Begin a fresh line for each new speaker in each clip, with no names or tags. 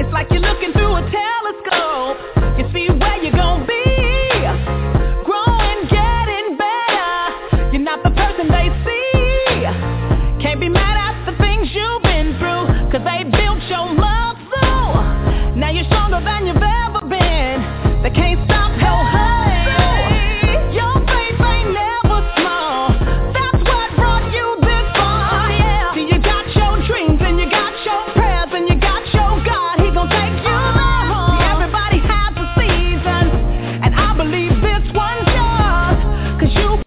It's like you're looking through a telescope. You see where you're gonna be. Growing, getting better. You're not the person they see. Can't be mad at the things you've been through, 'cause they built your muscle. Now you're stronger than you've ever been. They can't stop your hustle. Your faith ain't never small. That's what brought you this far. Yeah. See, you got your dreams and you got your prayers and you got your God. He gon' take you there. See, everybody has a season, and I believe this one's yours, 'cause you.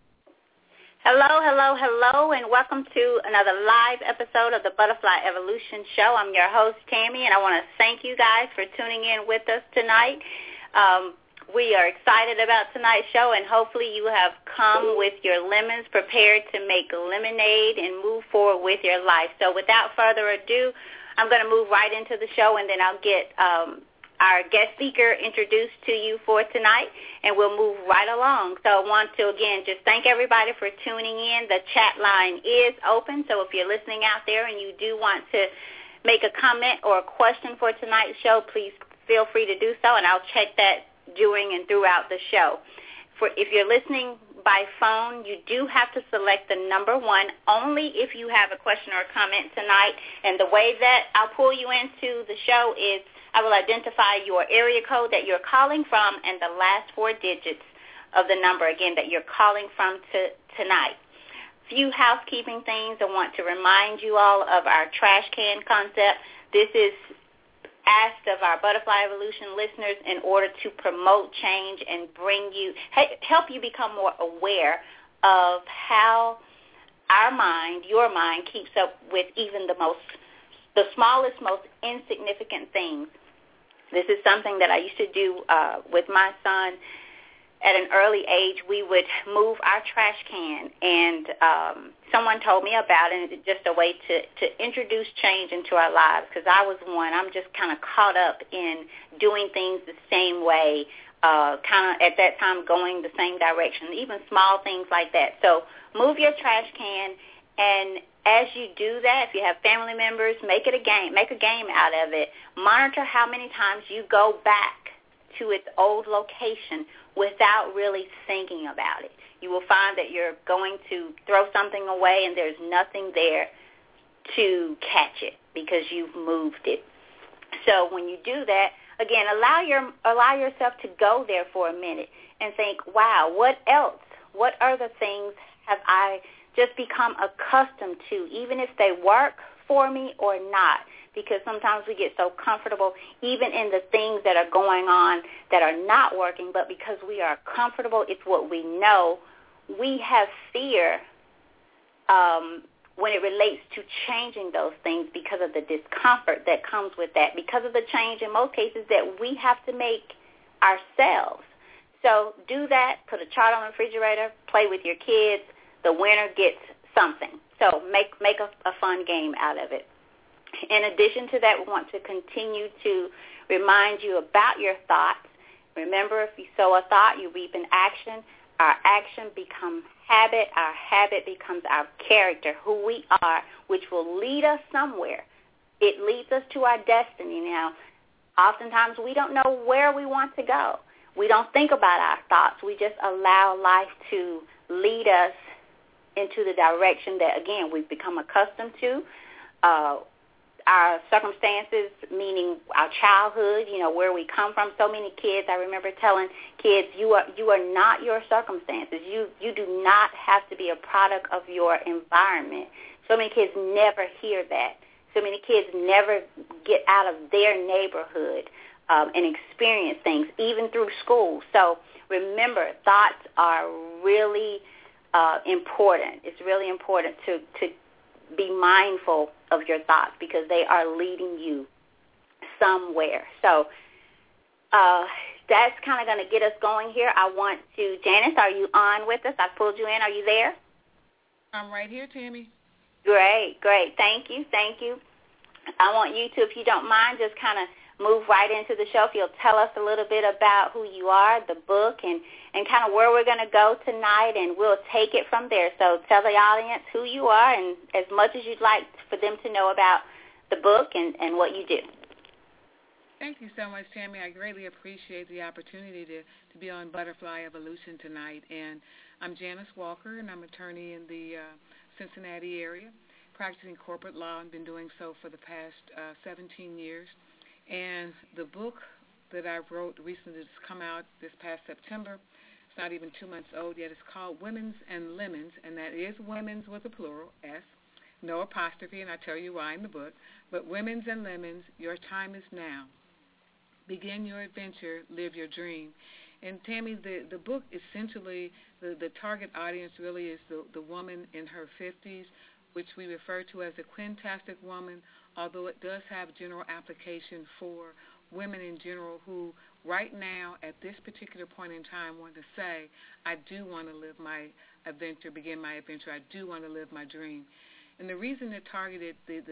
Hello, and welcome to another live episode of the Butterfly Evolution Show. I'm your host, Tammy, and I want to thank you guys for tuning in with us tonight. We are excited about tonight's show, and hopefully you have come with your lemons prepared to make lemonade and move forward with your life. So without further ado, I'm going to move right into the show, and then I'll get our guest speaker introduced to you for tonight, and we'll move right along. So I want to, again, just thank everybody for tuning in. The chat line is open, so if you're listening out there and you do want to make a comment or a question for tonight's show, please feel free to do so, and I'll check that during and throughout the show. If you're listening by phone, you do have to select the number 1 only if you have a question or a comment tonight, and the way that I'll pull you into the show is I will identify your area code that you're calling from and the last 4 digits of the number, again, that you're calling from tonight. Few housekeeping things. I want to remind you all of our trash can concept. This is asked of our Butterfly Evolution listeners in order to promote change and help you become more aware of how your mind keeps up with even the smallest, most insignificant things. This is something that I used to do with my son. At an early age, we would move our trash can, and someone told me about it, and it's just a way to introduce change into our lives, because I was one. I'm just kind of caught up in doing things the same way, kind of at that time going the same direction, even small things like that. So move your trash can, and as you do that, if you have family members, make it a game. Make a game out of it. Monitor how many times you go back to its old location without really thinking about it. You will find that you're going to throw something away and there's nothing there to catch it because you've moved it. So when you do that, again, allow yourself to go there for a minute and think, wow, what else? What other things have I just become accustomed to, even if they work for me or not? Because sometimes we get so comfortable even in the things that are going on that are not working, but because we are comfortable, it's what we know, we have fear when it relates to changing those things because of the discomfort that comes with that, because of the change in most cases that we have to make ourselves. So do that, put a chart on the refrigerator, play with your kids. The winner gets something. So make a fun game out of it. In addition to that, we want to continue to remind you about your thoughts. Remember, if you sow a thought, you reap an action. Our action becomes habit. Our habit becomes our character, who we are, which will lead us somewhere. It leads us to our destiny. Now, oftentimes we don't know where we want to go. We don't think about our thoughts. We just allow life to lead us into the direction that, again, we've become accustomed to. Our circumstances, meaning our childhood, where we come from. So many kids, I remember telling kids, you are not your circumstances. You do not have to be a product of your environment. So many kids never hear that. So many kids never get out of their neighborhood and experience things, even through school. So remember, thoughts are really important. It's really important to be mindful of your thoughts because they are leading you somewhere. So that's kind of going to get us going here. I want to, Janice, are you on with us? I pulled you in. Are you there?
I'm right here, Tammy.
Great. Thank you. I want you to, if you don't mind, just kind of move right into the show. If you'll tell us a little bit about who you are, the book, and kind of where we're going to go tonight, and we'll take it from there. So tell the audience who you are and as much as you'd like for them to know about the book and what you do.
Thank you so much, Tammy. I greatly appreciate the opportunity to be on Butterfly Evolution tonight. And I'm Janice Walker, and I'm an attorney in the Cincinnati area, practicing corporate law, and been doing so for the past 17 years. And the book that I wrote recently has come out this past September. It's not even 2 months old yet. It's called Women's and Lemons, and that is women's with a plural, S, no apostrophe, and I'll tell you why in the book. But Women's and Lemons, your time is now. Begin your adventure, live your dream. And Tammy, the book essentially, the target audience really is the woman in her 50s, which we refer to as a quintastic woman, although it does have general application for women in general who right now at this particular point in time want to say, I do want to live my adventure, begin my adventure. I do want to live my dream. And the reason it targeted the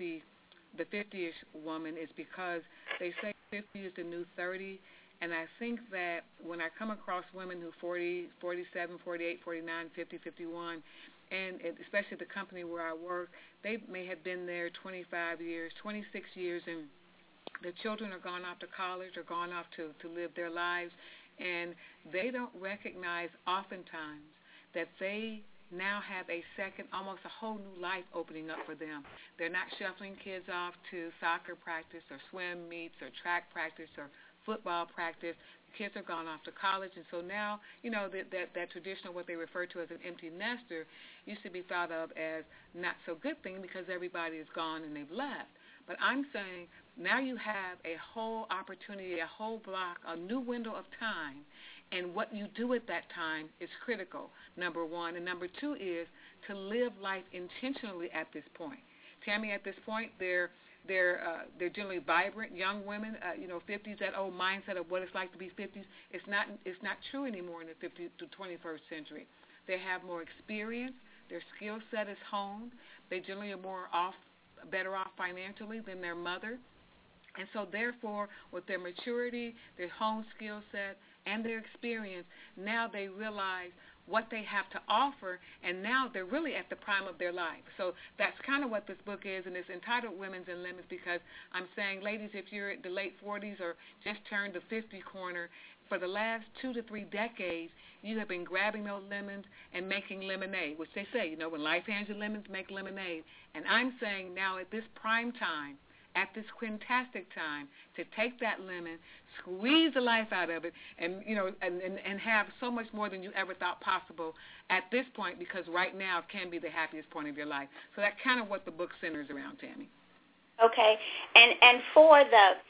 50-ish woman is because they say 50 is the new 30, and I think that when I come across women who 40, 47, 48, 49, 50, 51, and especially the company where I work, they may have been there 25 years, 26 years, and the children are gone off to college or gone off to live their lives, and they don't recognize oftentimes that they now have a second, almost a whole new life opening up for them. They're not shuffling kids off to soccer practice or swim meets or track practice or football practice. The kids are gone off to college, and so now, that traditional, what they refer to as an empty nester, used to be thought of as not so good thing because everybody is gone and they've left. But I'm saying now you have a whole opportunity, a whole block, a new window of time, and what you do at that time is critical, number one. And number two is to live life intentionally at this point. Tammy, at this point, they're generally vibrant young women. 50s, that old mindset of what it's like to be 50s. It's not true anymore in the 50th to 21st century. They have more experience. Their skill set is honed. They generally are better off financially than their mother. And so, therefore, with their maturity, their home skill set, and their experience, now they realize what they have to offer, and now they're really at the prime of their life. So that's kind of what this book is, and it's entitled Women's and Lemons because I'm saying, ladies, if you're at the late 40s or just turned the 50 corner, for the last 2 to 3 decades, you have been grabbing those lemons and making lemonade, which they say, when life hands you lemons, make lemonade. And I'm saying now at this prime time, at this quintastic time, to take that lemon, squeeze the life out of it, and and have so much more than you ever thought possible at this point, because right now can be the happiest point of your life. So that's kind of what the book centers around, Tammy.
Okay, and for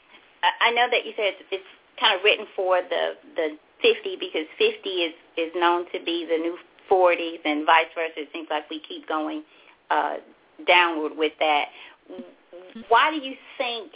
I know that you said it's kind of written for the 50 because 50 is known to be the new 40s and vice versa. It seems like we keep going downward with that. Why do you think,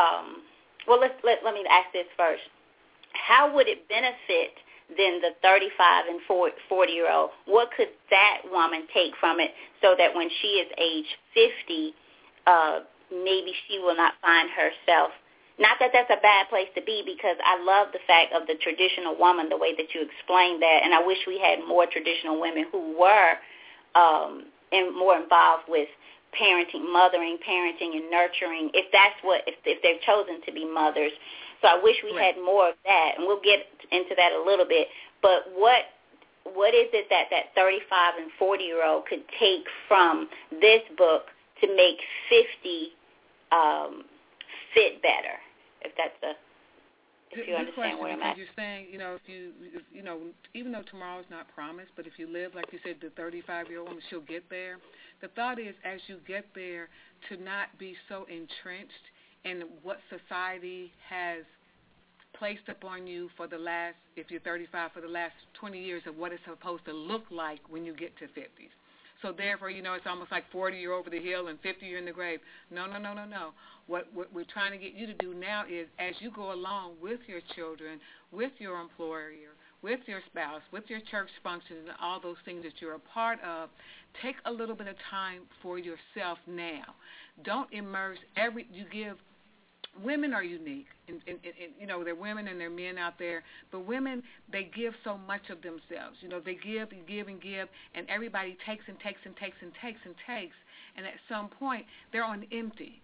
let me ask this first. How would it benefit then the 35 and 40-year-old? What could that woman take from it so that when she is age 50, maybe she will not find herself, not that that's a bad place to be, because I love the fact of the traditional woman, the way that you explained that, and I wish we had more traditional women who were more involved with parenting and nurturing, if they've chosen to be mothers. So I wish we had more of that, and we'll get into that a little bit. But what is it that 35 and 40-year-old could take from this book to make 50 fit better? If you understand what I'm asking.
You're saying, even though tomorrow's not promised, but if you live, like you said, the 35-year-old woman, she'll get there. The thought is, as you get there, to not be so entrenched in what society has placed upon you for the last, if you're 35, for the last 20 years of what it's supposed to look like when you get to 50s. So therefore, it's almost like 40, you're over the hill, and 50, you're in the grave. No. What we're trying to get you to do now is, as you go along with your children, with your employer, with your spouse, with your church functions, and all those things that you're a part of, take a little bit of time for yourself now. Don't immerse women are unique, and there are women and there are men out there, but women, they give so much of themselves. They give and give and give, and everybody takes and takes and takes and takes and takes, and at some point, they're on empty.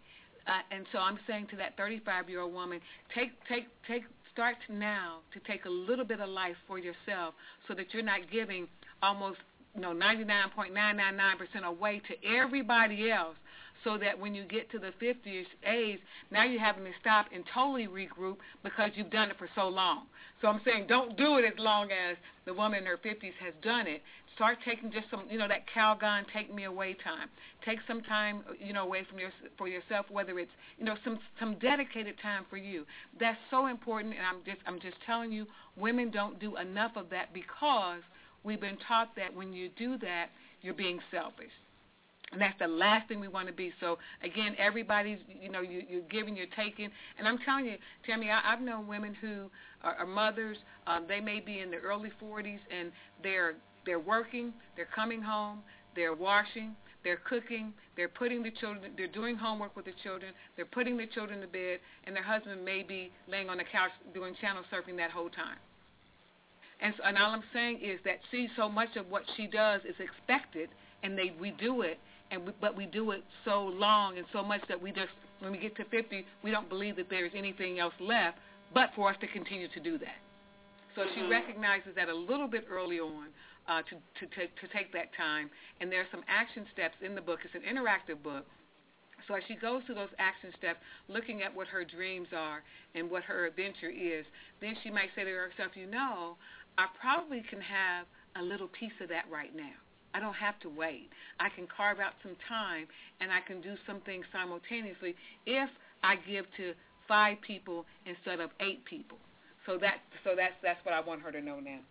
And so I'm saying to that 35-year-old woman, start now to take a little bit of life for yourself so that you're not giving almost 99.999% away to everybody else, so that when you get to the 50th age, now you're having to stop and totally regroup because you've done it for so long. So I'm saying don't do it as long as the woman in her 50s has done it. Start taking just some, that Calgon take me away time. Take some time, away from for yourself, whether it's, some dedicated time for you. That's so important, and I'm just telling you, women don't do enough of that because we've been taught that when you do that, you're being selfish. And that's the last thing we want to be. So, again, everybody's, you're giving, you're taking. And I'm telling you, Tammy, I've known women who are mothers. They may be in their early 40s, and they're working, they're coming home, they're washing, they're cooking, they're putting the children, they're doing homework with the children, they're putting the children to bed, and their husband may be laying on the couch doing channel surfing that whole time. And all I'm saying is that so much of what she does is expected, and we do it, but we do it so long and so much that we just, when we get to 50, we don't believe that there's anything else left but for us to continue to do that. So she recognizes that a little bit early on to take that time, and there are some action steps in the book. It's an interactive book. So as she goes through those action steps, looking at what her dreams are and what her adventure is, then she might say to herself, I probably can have a little piece of that right now. I don't have to wait. I can carve out some time, and I can do some things simultaneously if I give to 5 people instead of 8 people. So that's what I want her to know now.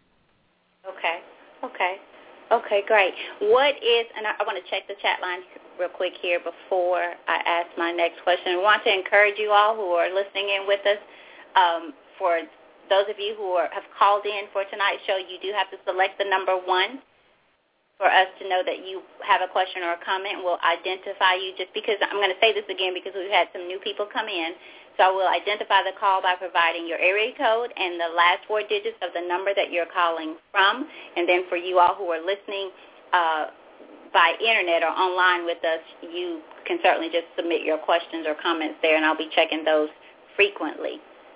Okay, great. What is, and I want to check the chat line real quick here before I ask my next question. I want to encourage you all who are listening in with us. For those of you who have called in for tonight's show, you do have to select the number 1 for us to know that you have a question or a comment. We'll identify you, just because I'm going to say this again because we've had some new people come in. So I will identify the call by providing your area code and the last 4 digits of the number that you're calling from. And then for you all who are listening by internet or online with us, you can certainly just submit your questions or comments there, and I'll be checking those frequently.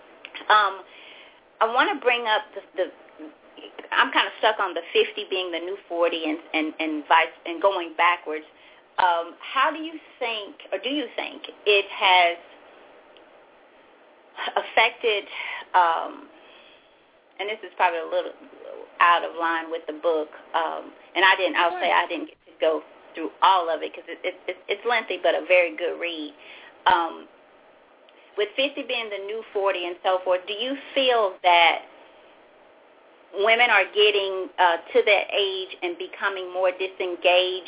I want to bring up I'm kind of stuck on the 50 being the new 40 and going backwards. How do you think, or do you think it has affected, and this is probably a little out of line with the book, and I didn't get to go through all of it because it's lengthy but a very good read. With 50 being the new 40 and so forth, do you feel that women are getting to that age and becoming more disengaged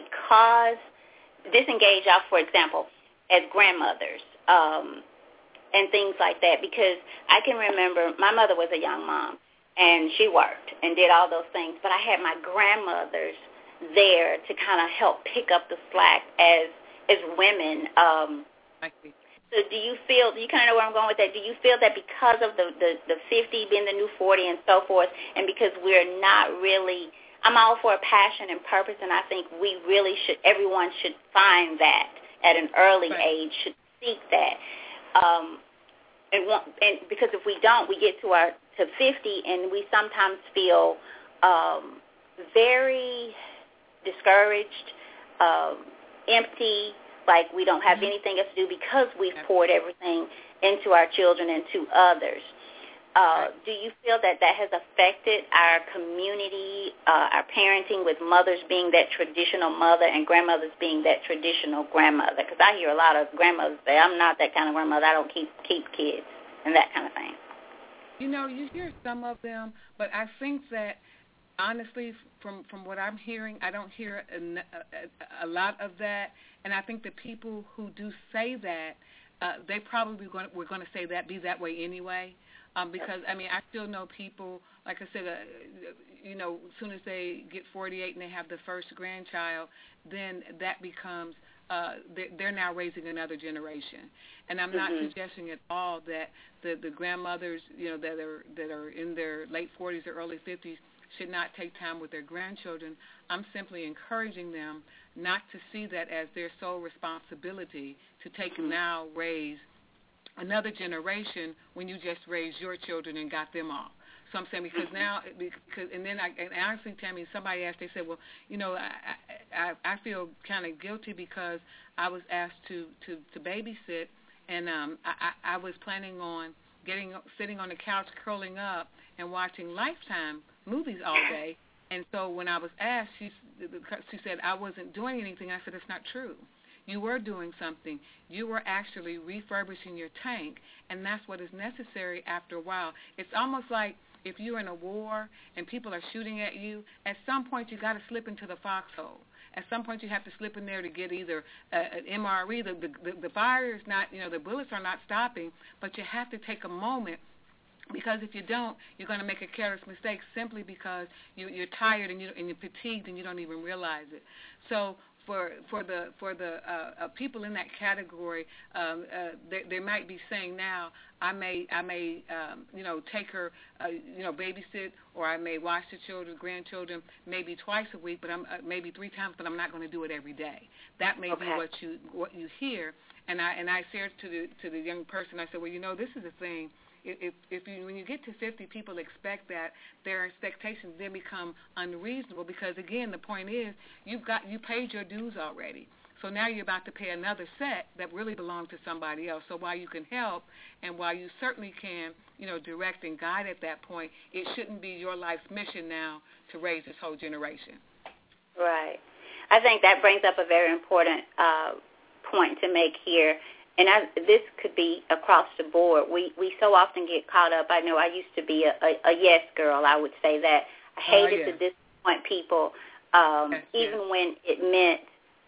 for example, as grandmothers and things like that? Because I can remember my mother was a young mom, and she worked and did all those things, but I had my grandmothers there to kind of help pick up the slack as women.
I see.
So do you kind of know where I'm going with that? Do you feel that because of the 50 being the new 40 and so forth, and because we're not really, I'm all for passion and purpose, and I think everyone should find that at an early age, should seek that. And because if we don't, we get to 50 and we sometimes feel very discouraged, empty, like we don't have anything else to do because we've poured everything into our children and to others. Do you feel that has affected our community, our parenting, with mothers being that traditional mother and grandmothers being that traditional grandmother? Because I hear a lot of grandmothers say, I'm not that kind of grandmother. I don't keep kids and that kind of thing.
You hear some of them, but I think that, honestly, from what I'm hearing, I don't hear a lot of that. And I think the people who do say that, they probably were going to say that, be that way anyway. Because, I still know people, like I said, as soon as they get 48 and they have the first grandchild, then that becomes, they're now raising another generation. And I'm not suggesting at all that the grandmothers, that are in their late 40s or early 50s should not take time with their grandchildren. I'm simply encouraging them not to see that as their sole responsibility to take and now raise another generation when you just raised your children and got them all. So I'm saying because now, and honestly, Tammy, somebody asked, they said, well, you know, I feel kind of guilty because I was asked to babysit, and I was planning on sitting on the couch, curling up, and watching Lifetime movies all day. And so when I was asked, she said I wasn't doing anything. I said, it's not true. You were doing something. You were actually refurbishing your tank, and that's what is necessary after a while. It's almost like if you're in a war and people are shooting at you, at some point you got to slip into the foxhole. At some point you have to slip in there to get either an MRE. The fire is not, you know, the bullets are not stopping, but you have to take a moment. Because if you don't, you're going to make a careless mistake simply because you're tired and you're fatigued and you don't even realize it. So for the people in that category, they might be saying now, I may you know, take her, you know, babysit, or I may watch the children, grandchildren, maybe twice a week, but maybe 3 times, but I'm not going to do it every day. That may be what you hear. And I said to the young person, I said, well, you know, this is the thing. When you get to 50, people expect that, their expectations then become unreasonable because, again, the point is you paid your dues already. So now you're about to pay another set that really belonged to somebody else. So while you can help and while you certainly can, you know, direct and guide at that point, it shouldn't be your life's mission now to raise this whole generation.
Right. I think that brings up a very important point to make here. And this could be across the board. We so often get caught up. I know I used to be a yes girl, I would say that. I hated to disappoint people, even when it meant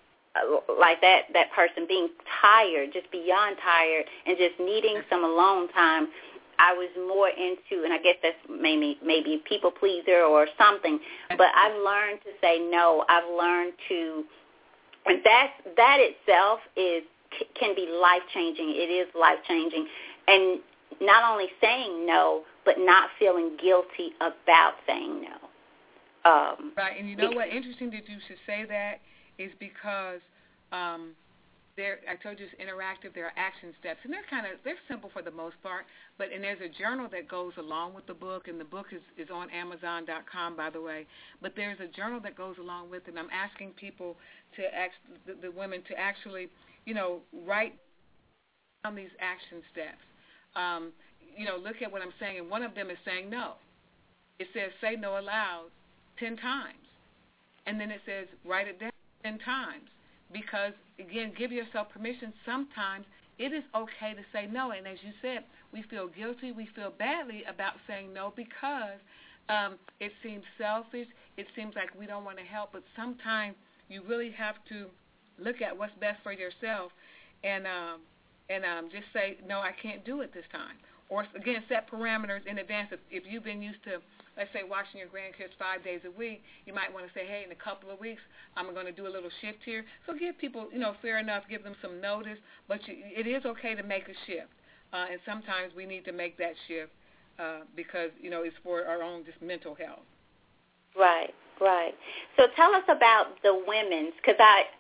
like that person being tired, just beyond tired, and just needing some alone time. I was more into, and I guess that's maybe people pleaser or something, but I've learned to say no. I've learned to, and that itself can be life-changing. It is life-changing. And not only saying no, but not feeling guilty about saying no.
Right, and you know what? Interesting that you should say that is because I told you it's interactive. There are action steps, and they're simple for the most part. And there's a journal that goes along with the book, and the book is on Amazon.com, by the way. But there's a journal that goes along with it. And I'm asking people the women to actually, you know, write down these action steps. You know, look at what I'm saying, and one of them is saying no. It says say no aloud 10 times, and then it says write it down 10 times. Because, again, give yourself permission. Sometimes it is okay to say no. And as you said, we feel guilty. We feel badly about saying no because it seems selfish. It seems like we don't want to help. But sometimes you really have to look at what's best for yourself and just say, no, I can't do it this time. Or, again, set parameters in advance. If you've been used to, let's say, watching your grandkids 5 days a week, you might want to say, hey, in a couple of weeks, I'm going to do a little shift here. So give people, you know, fair enough, give them some notice. But it is okay to make a shift. And sometimes we need to make that shift because, you know, it's for our own just mental health. Right.
So tell us about the women's, because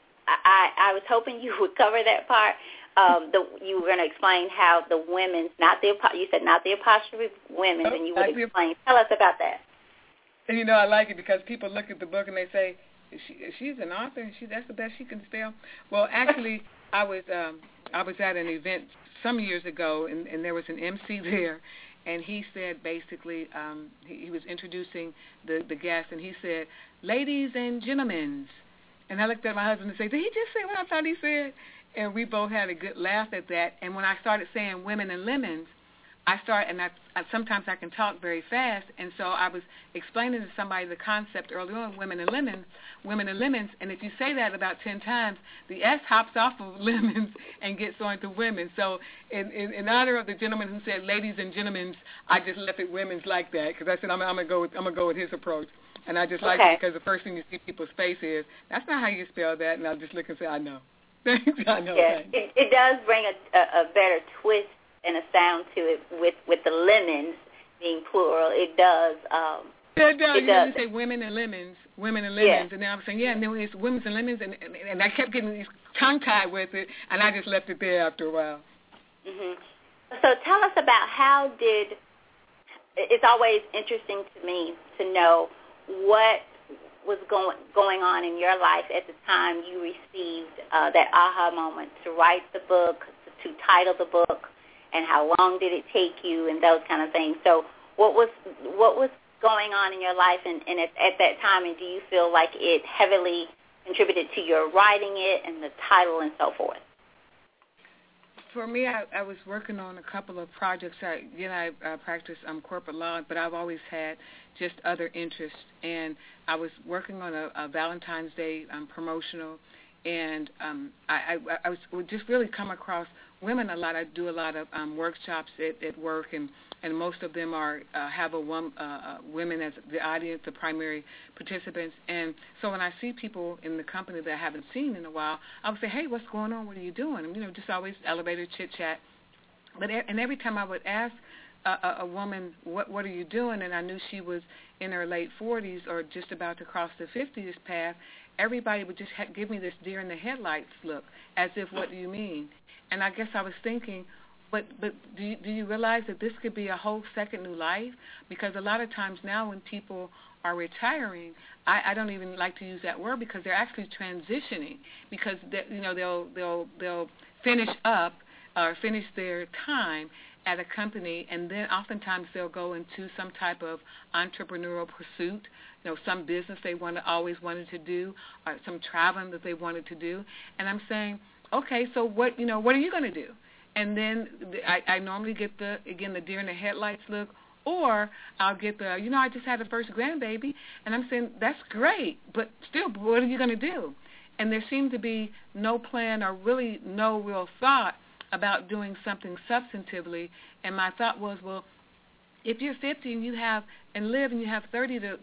I was hoping you would cover that part. You were going to explain how the women's, you said not the apostrophe women's, and you would explain. Tell us about that.
And, you know, I like it because people look at the book and they say, she's an author and that's the best she can spell. Well, actually, I was at an event some years ago, and there was an MC there, and he said basically, he was introducing the guests, and he said, ladies and gentlemen. And I looked at my husband and said, did he just say what I thought he said? And we both had a good laugh at that. And when I started saying women and lemons, sometimes I can talk very fast. And so I was explaining to somebody the concept early on, women and lemons. And if you say that about 10 times, the S hops off of lemons and gets on to women. So in honor of the gentleman who said ladies and gentlemen, I just left it women's like that because I said I'm gonna go with his approach. And I just like it because the first thing you see people's face is, that's not how you spell that. And I'll just look and say, I know. I know.
Yes, it does bring a better twist and a sound to it with the lemons being plural. It does.
It does.
It does.
You say women and lemons,
Yeah.
and then I was saying, yeah, and then it's women's and lemons, and I kept getting tongue-tied with it, and I just left it there after a while.
Mhm. So tell us about how did. It's always interesting to me to know what was going on in your life at the time you received that aha moment to write the book, to title the book, and how long did it take you, and those kind of things. So what was going on in your life and at that time, and do you feel like it heavily contributed to your writing it and the title and so forth?
For me, I was working on a couple of projects. I practice corporate law, but I've always had just other interests. And I was working on a Valentine's Day promotional, and I would just really come across women a lot. I do a lot of workshops at work, and most of them have women as the audience, the primary participants. And so when I see people in the company that I haven't seen in a while, I would say, hey, what's going on? What are you doing? And, just always elevator chit-chat. And every time I would ask a woman, what are you doing? And I knew she was in her late 40s or just about to cross the 50s path, everybody would just give me this deer in the headlights look, as if, what do you mean? And I guess I was thinking, but do you realize that this could be a whole second new life? Because a lot of times now when people are retiring, I don't even like to use that word because they're actually transitioning, because they'll finish up or finish their time at a company, and then oftentimes they'll go into some type of entrepreneurial pursuit, some business they always wanted to do, or some traveling that they wanted to do. And I'm saying, okay, so what are you going to do? And then I normally get the deer in the headlights look, or I'll get the, I just had a first grandbaby, and I'm saying, that's great, but still, what are you going to do? And there seemed to be no plan or really no real thought about doing something substantively. And my thought was, well, if you're 50 and you have 30 to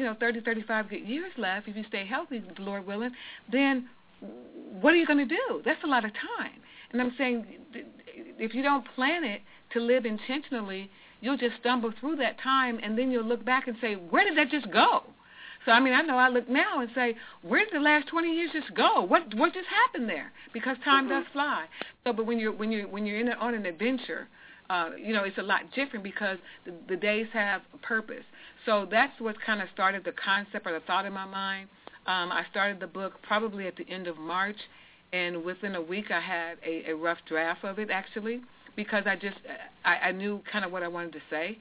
35 good years left, if you stay healthy, Lord willing, then what are you going to do? That's a lot of time. And I'm saying, if you don't plan it to live intentionally, you'll just stumble through that time, and then you'll look back and say, where did that just go? So, I know I look now and say, where did the last 20 years just go? What just happened there? Because time does fly. So, but when you're on an adventure, it's a lot different because the days have a purpose. So that's what kind of started the concept or the thought in my mind. I started the book probably at the end of March, and within a week I had a rough draft of it, actually, because I knew kind of what I wanted to say.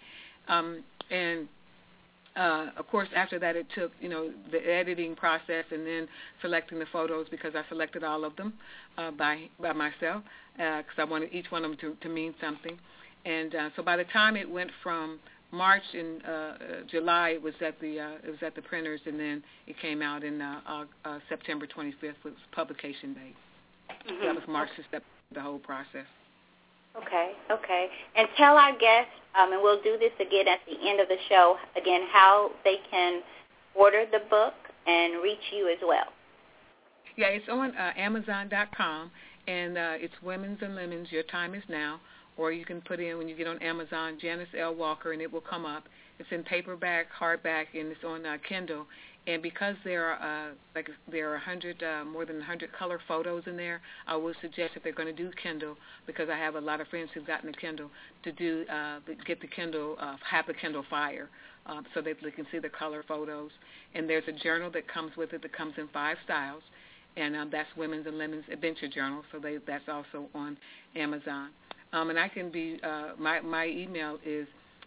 Of course, after that, it took, the editing process and then selecting the photos, because I selected all of them by myself, because I wanted each one of them to mean something. And so by the time it went from March and July, it was at the printers, and then it came out in September 25th was publication date. Mm-hmm. So that was March to September, the whole process.
Okay. And tell our guests, and we'll do this again at the end of the show, again, how they can order the book and reach you as well.
Yeah, it's on Amazon.com, and it's Women's and Lemons, Your Time Is Now, or you can put in, when you get on Amazon, Janice L. Walker, and it will come up. It's in paperback, hardback, and it's on Kindle. And because there are more than 100 color photos in there, I would suggest if they're going to do Kindle, because I have a lot of friends who've gotten the Kindle, to get the Kindle, have the Kindle Fire, so that they can see the color photos. And there's a journal that comes with it that comes in 5 styles, and that's Women's and Lemons Adventure Journal. So that's also on Amazon. And I can be my email is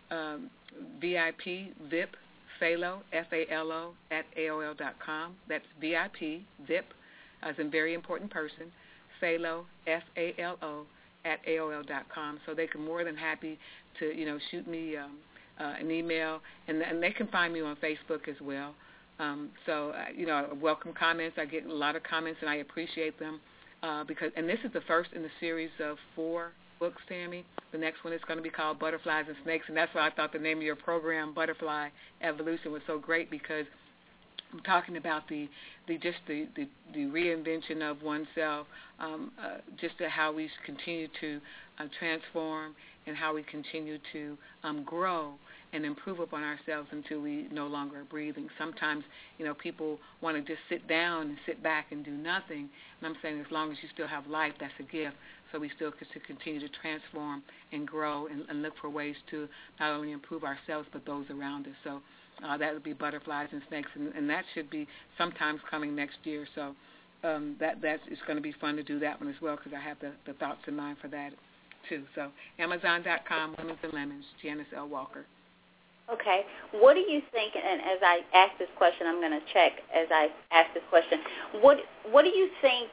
VIP Falo, F-A-L-O, @AOL.com. That's VIP, VIP, as in very important person, Falo, F-A-L-O, @AOL.com. So they can more than happy to, shoot me an email, and they can find me on Facebook as well. So, welcome comments. I get a lot of comments, and I appreciate them and this is the first in the series of 4 books, Tammy. The next one is going to be called Butterflies and Snakes, and that's why I thought the name of your program, Butterfly Evolution, was so great, because I'm talking about the reinvention of oneself, just how we continue to transform and how we continue to grow and improve upon ourselves until we no longer are breathing. Sometimes, people want to just sit down and sit back and do nothing. And I'm saying as long as you still have life, that's a gift. So we still get to continue to transform and grow and look for ways to not only improve ourselves but those around us. So that would be butterflies and snakes, and that should be sometimes coming next year. So it's going to be fun to do that one as well because I have the thoughts in mind for that too. So Amazon.com, Lemons and Lemons, Janice L. Walker.
Okay. What do you think, and as I ask this question, I'm going to check as I ask this question, what do you think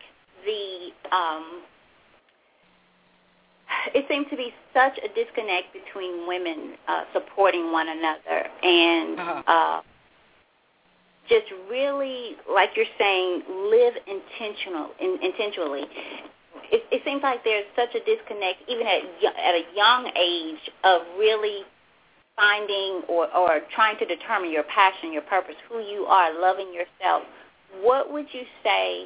it seems to be such a disconnect between women supporting one another and just really, like you're saying, live intentionally. It seems like there's such a disconnect, even at a young age, of really finding or trying to determine your passion, your purpose, who you are, loving yourself. What would you say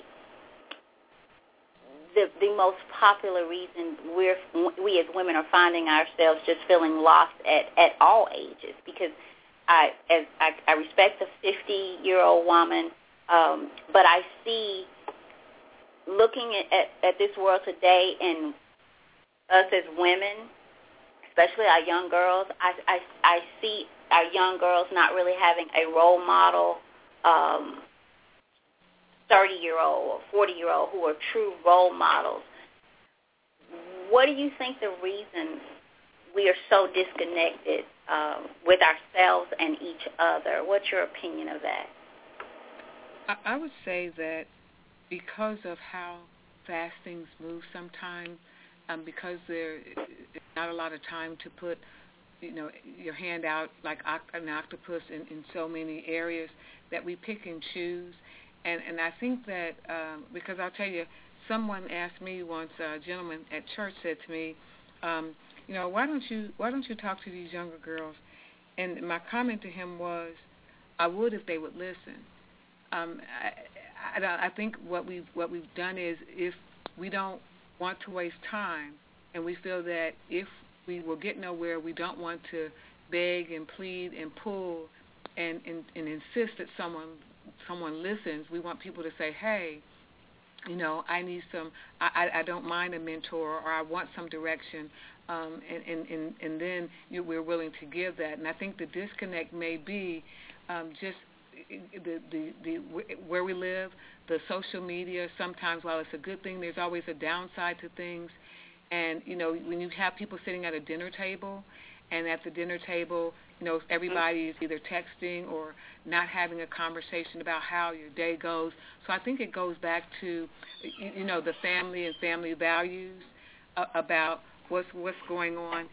the most popular reason we as women are finding ourselves just feeling lost at all ages? Because I respect the 50-year-old woman, but I see, looking at this world today and us as women, especially our young girls, I see our young girls not really having a role model, 30-year-old or 40-year-old who are true role models. What do you think the reason we are so disconnected with ourselves and each other? What's your opinion of that?
I would say that because of how fast things move sometimes, because there is not a lot of time to put, your hand out like an octopus in so many areas, that we pick and choose. And I think that because I'll tell you, someone asked me once, a gentleman at church said to me, why don't you talk to these younger girls? And my comment to him was, I would if they would listen. I think what we've done is, if we don't want to waste time, and we feel that if we will get nowhere, we don't want to beg and plead and pull and insist that someone listens. We want people to say, hey, I need I don't mind a mentor, or I want some direction, and then we're willing to give that. And I think the disconnect may be just the where we live, the social media. Sometimes, while it's a good thing, there's always a downside to things. And, when you have people sitting at a dinner table, and at the dinner table, everybody is either texting or not having a conversation about how your day goes. So I think it goes back to, the family and family values about what's going on,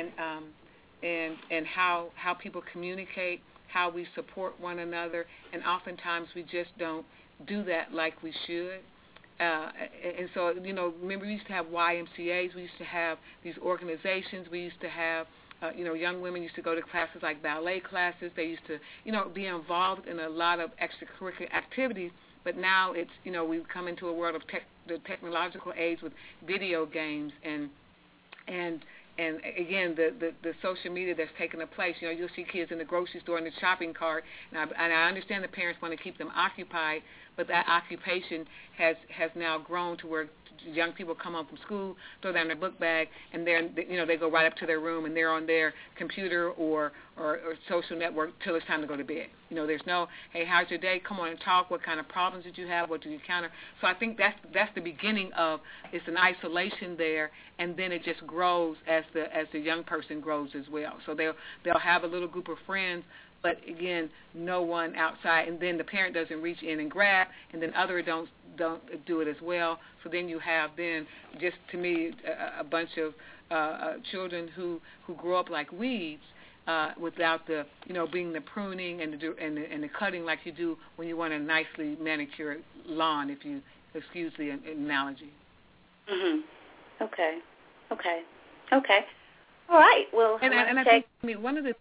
and how people communicate, how we support one another, and oftentimes we just don't do that like we should. And so, remember, we used to have YMCAs, we used to have these organizations, we used to have young women used to go to classes like ballet classes. They used to, be involved in a lot of extracurricular activities. But now it's, we've come into a world of the technological age with video games and again, the social media that's taken place. You'll see kids in the grocery store in the shopping cart, and I understand the parents want to keep them occupied, but that occupation has now grown to where young people come home from school, throw down their book bag, and they go right up to their room, and they're on their computer or social network till it's time to go to bed. There's no, hey, how's your day? Come on and talk. What kind of problems did you have? What did you encounter? So I think that's the beginning of, it's an isolation there, and then it just grows as the young person grows as well. So they'll have a little group of friends, but again, no one outside, and then the parent doesn't reach in and grab, and then other don't do it as well. So then you have just to me a bunch of children who grow up like weeds without the being the pruning and the cutting like you do when you want a nicely manicured lawn, if you excuse the analogy.
Mhm. Okay. All right. Well,
and I think one of the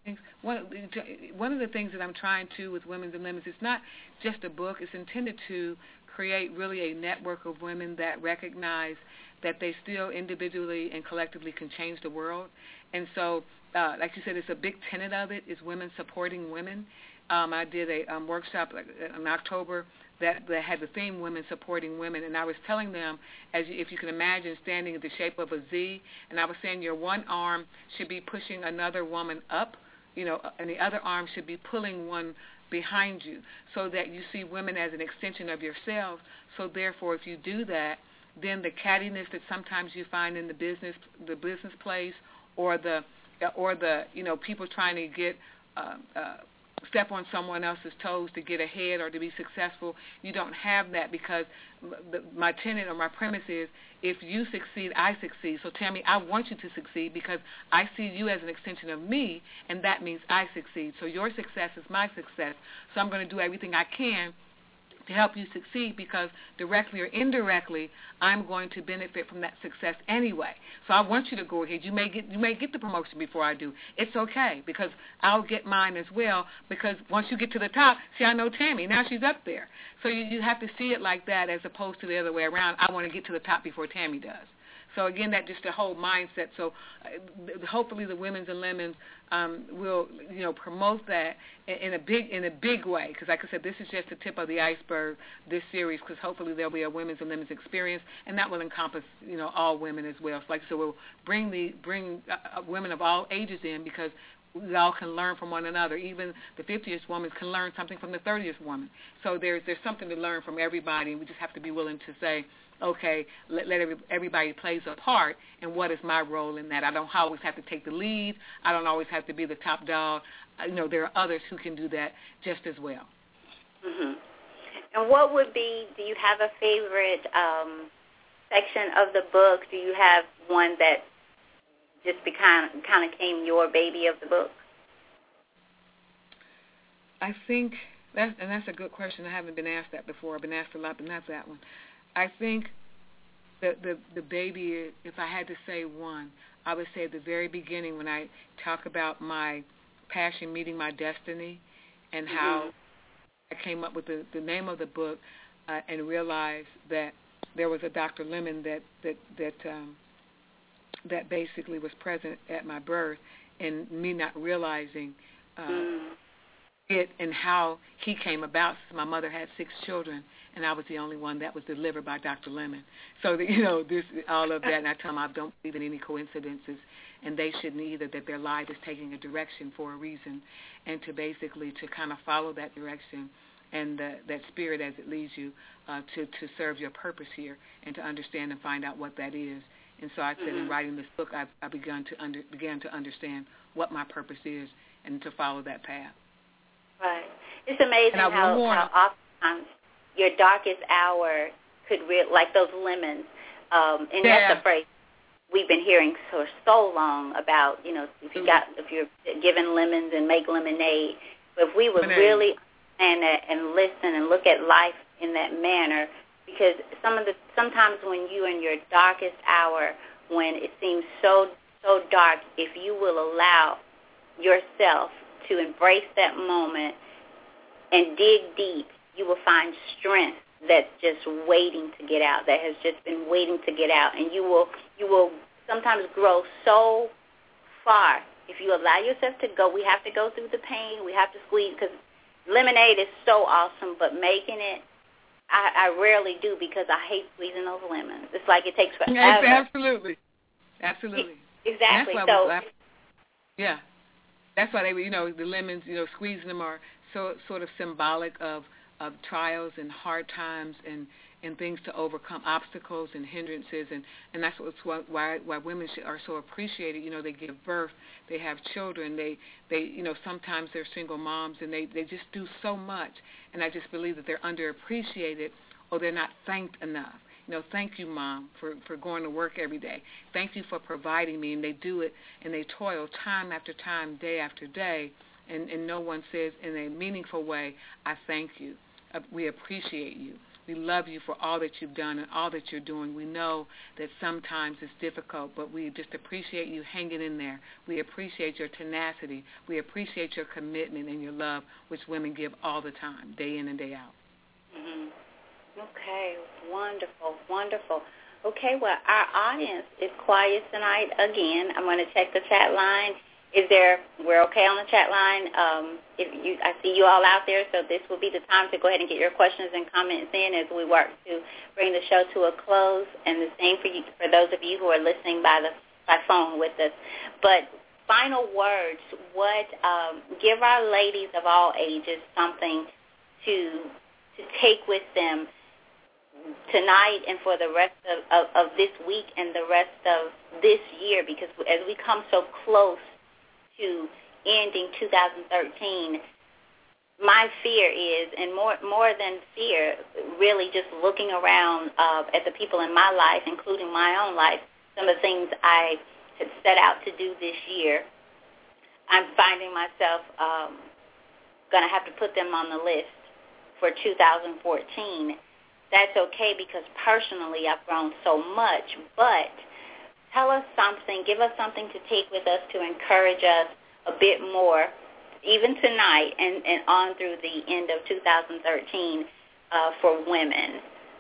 things that I'm trying to with Women's and Lemons, it's not just a book. It's intended to create really a network of women that recognize that they still individually and collectively can change the world. And so, like you said, it's a big tenet of it is women supporting women. I did a workshop in October that had the theme Women Supporting Women, and I was telling them, if you can imagine standing in the shape of a Z, and I was saying your one arm should be pushing another woman up, and the other arm should be pulling one behind you, so that you see women as an extension of yourself. So therefore, if you do that, then the cattiness that sometimes you find in the business place, or the people trying to get step on someone else's toes to get ahead or to be successful, you don't have that, because my tenet or my premise is, if you succeed, I succeed. So Tammy, I want you to succeed because I see you as an extension of me, and that means I succeed. So your success is my success. So I'm going to do everything I can to help you succeed, because directly or indirectly, I'm going to benefit from that success anyway. So I want you to go ahead. You may get the promotion before I do. It's okay, because I'll get mine as well, because once you get to the top, see, I know Tammy. Now she's up there. So you have to see it like that, as opposed to the other way around. I want to get to the top before Tammy does. So again, that just the whole mindset. So hopefully the Women's and Lemons will promote that in a big way. Because like I said, this is just the tip of the iceberg, this series. Because hopefully there'll be a Women's and Lemons experience, and that will encompass all women as well. So we'll bring women of all ages in, because we all can learn from one another. Even the 50th woman can learn something from the 30th woman. So there's something to learn from everybody, and we just have to be willing to say, okay, let everybody plays a part, and what is my role in that? I don't always have to take the lead. I don't always have to be the top dog. There are others who can do that just as well.
Mm-hmm. And what would be, do you have a favorite section of the book? Do you have one that just kind of came your baby of the book?
I think, that's a good question. I haven't been asked that before. I've been asked a lot, but not that one. I think the baby, if I had to say one, I would say at the very beginning, when I talk about my passion meeting my destiny, and how I came up with the name of the book, and realized that there was a Dr. Lemon that basically was present at my birth, and me not realizing it and how he came about. My mother had 6 children, and I was the only one that was delivered by Dr. Lemon. So, this all of that, and I tell them I don't believe in any coincidences, and they shouldn't either, that their life is taking a direction for a reason, and to basically to kind of follow that direction and that spirit as it leads you to serve your purpose here, and to understand and find out what that is. And so I said, in writing this book, I began to understand what my purpose is, and to follow that path.
Right. It's amazing how oftentimes your darkest hour could like those lemons, and that's a phrase we've been hearing for so long about, if you're given lemons and make lemonade. But if we would really understand that and listen and look at life in that manner, because sometimes when you're in your darkest hour, when it seems so dark, if you will allow yourself to embrace that moment and dig deep, you will find strength that's just waiting to get out, that has just been waiting to get out. And you will sometimes grow so far if you allow yourself to go. We have to go through the pain. We have to squeeze, because lemonade is so awesome, but making it, I rarely do, because I hate squeezing those lemons. It's like it takes forever.
Absolutely.
Exactly.
That's why they, the lemons, squeezing them are so sort of symbolic of trials and hard times and things to overcome, obstacles and hindrances, and that's why women are so appreciated. They give birth, they have children, they sometimes they're single moms, and they just do so much, and I just believe that they're underappreciated, or they're not thanked enough. Thank you, Mom, for going to work every day. Thank you for providing me, and they do it, and they toil time after time, day after day, and no one says in a meaningful way, I thank you. We appreciate you. We love you for all that you've done and all that you're doing. We know that sometimes it's difficult, but we just appreciate you hanging in there. We appreciate your tenacity. We appreciate your commitment and your love, which women give all the time, day in and day out.
Mm-hmm. Okay, wonderful, wonderful. Okay, well, our audience is quiet tonight again. I'm going to check the chat line. We're okay on the chat line. I see you all out there, so this will be the time to go ahead and get your questions and comments in as we work to bring the show to a close, and the same for those of you who are listening by phone with us. But final words, give our ladies of all ages something to take with them tonight and for the rest of this week and the rest of this year, because as we come so close to ending 2013, my fear is, and more than fear, really just looking around at the people in my life, including my own life, some of the things I had set out to do this year, I'm finding myself going to have to put them on the list for 2014. That's okay, because personally I've grown so much, but tell us something, give us something to take with us to encourage us a bit more, even tonight and on through the end of 2013 for women.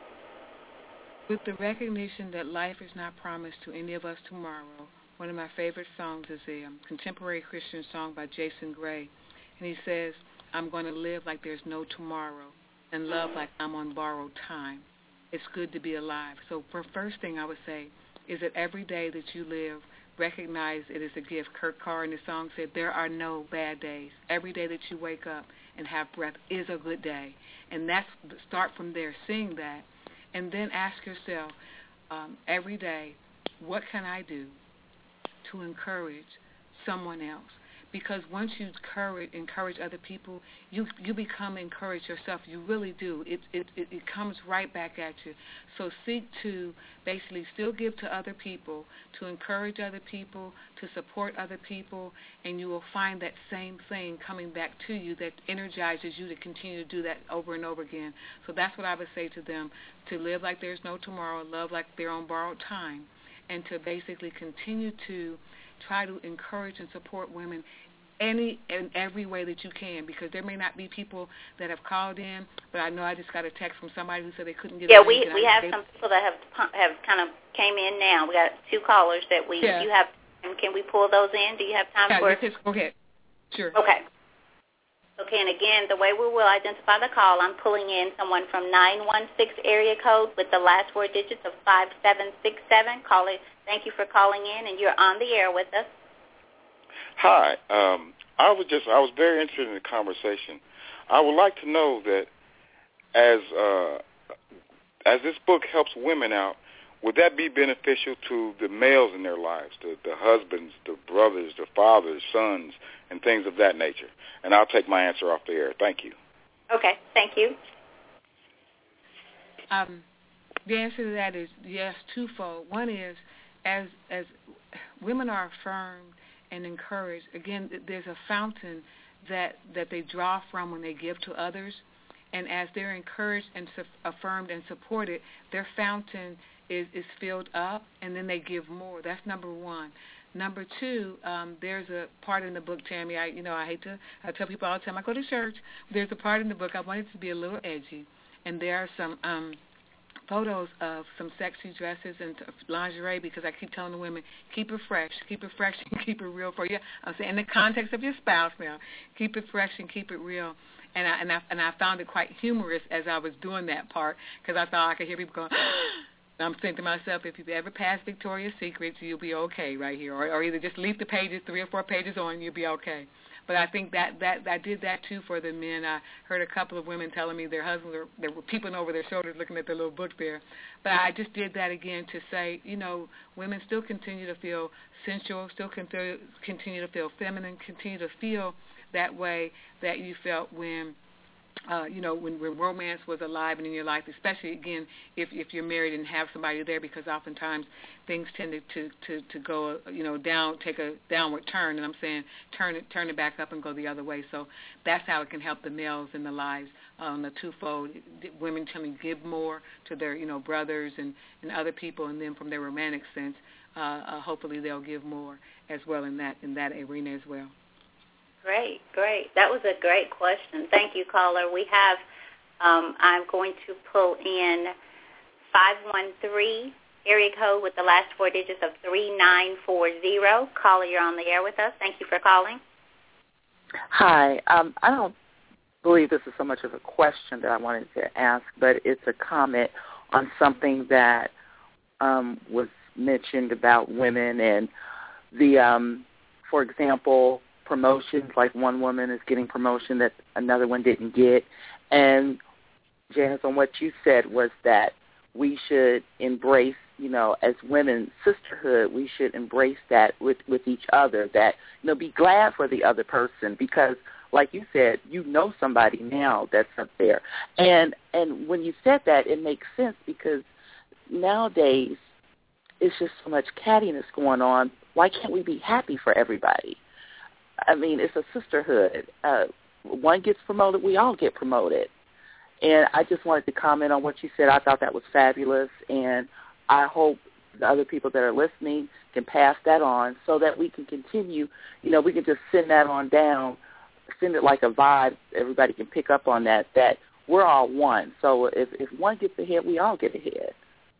With the recognition that life is not promised to any of us tomorrow, one of my favorite songs is a contemporary Christian song by Jason Gray, and he says, I'm going to live like there's no tomorrow and love like I'm on borrowed time. It's good to be alive. So for first thing I would say is that every day that you live, recognize it is a gift. Kurt Carr in the song said, there are no bad days. Every day that you wake up and have breath is a good day. And start from there, seeing that, and then ask yourself every day, what can I do to encourage someone else? Because once you encourage other people, you become encouraged yourself. You really do. It comes right back at you. So seek to basically still give to other people, to encourage other people, to support other people, and you will find that same thing coming back to you that energizes you to continue to do that over and over again. So that's what I would say to them, to live like there's no tomorrow, love like they're on borrowed time, and to basically continue to try to encourage and support women any and every way that you can, because there may not be people that have called in, but I know I just got a text from somebody who said they couldn't get in.
Yeah, we have some people that have kind of came in now. We got 2 callers that you have. Can we pull those in? Do you have time for it?
Go ahead. Sure.
Okay, and again, the way we will identify the call, I'm pulling in someone from 916 area code with the last 4 digits of 5767. Caller, thank you for calling in, and you're on the air with us.
Hi. I was very interested in the conversation. I would like to know that as this book helps women out, would that be beneficial to the males in their lives, the husbands, the brothers, the fathers, sons, and things of that nature? And I'll take my answer off the air. Thank you.
Okay, thank you.
The answer to that is yes, twofold. One is, as women are affirmed and encouraged, again, there's a fountain that they draw from when they give to others, and as they're encouraged and affirmed and supported, their fountain is filled up, and then they give more. That's number one. Number two, there's a part in the book, Tammy, I tell people all the time, I go to church, there's a part in the book, I want it to be a little edgy, and there are some photos of some sexy dresses and lingerie, because I keep telling the women, keep it fresh and keep it real for you. I'm saying in the context of your spouse now, keep it fresh and keep it real. And I found it quite humorous as I was doing that part, because I thought I could hear people going, I'm saying to myself, if you've ever passed Victoria's Secret, you'll be okay right here. Or either just leave the pages, 3 or 4 pages on, and you'll be okay. But I think that I did that, too, for the men. I heard a couple of women telling me their husbands they were peeping over their shoulders looking at their little book there. But I just did that again to say, women still continue to feel sensual, still continue to feel feminine, continue to feel that way that you felt when when romance was alive and in your life, especially, again, if you're married and have somebody there, because oftentimes things tend to go, take a downward turn, and I'm saying turn it back up and go the other way. So that's how it can help the males in the lives on the twofold. Women tend to give more to their, brothers and other people, and then from their romantic sense, hopefully they'll give more as well in that arena as well.
Great. That was a great question. Thank you, caller. We have, I'm going to pull in 513, area code with the last four digits of 3940. Caller, you're on the air with us. Thank you for calling.
Hi. I don't believe this is so much of a question that I wanted to ask, but it's a comment on something that was mentioned about women and the, for example, promotions, like one woman is getting promotion that another one didn't get. And, Janice, on what you said was that we should embrace, as women, sisterhood, we should embrace that with each other, that, be glad for the other person because, like you said, somebody now that's up there. And when you said that, it makes sense because nowadays it's just so much cattiness going on. Why can't we be happy for everybody? I mean, it's a sisterhood. One gets promoted, we all get promoted. And I just wanted to comment on what you said. I thought that was fabulous, and I hope the other people that are listening can pass that on so that we can continue. We can just send that on down, send it like a vibe. Everybody can pick up on that we're all one. So if one gets ahead, we all get ahead.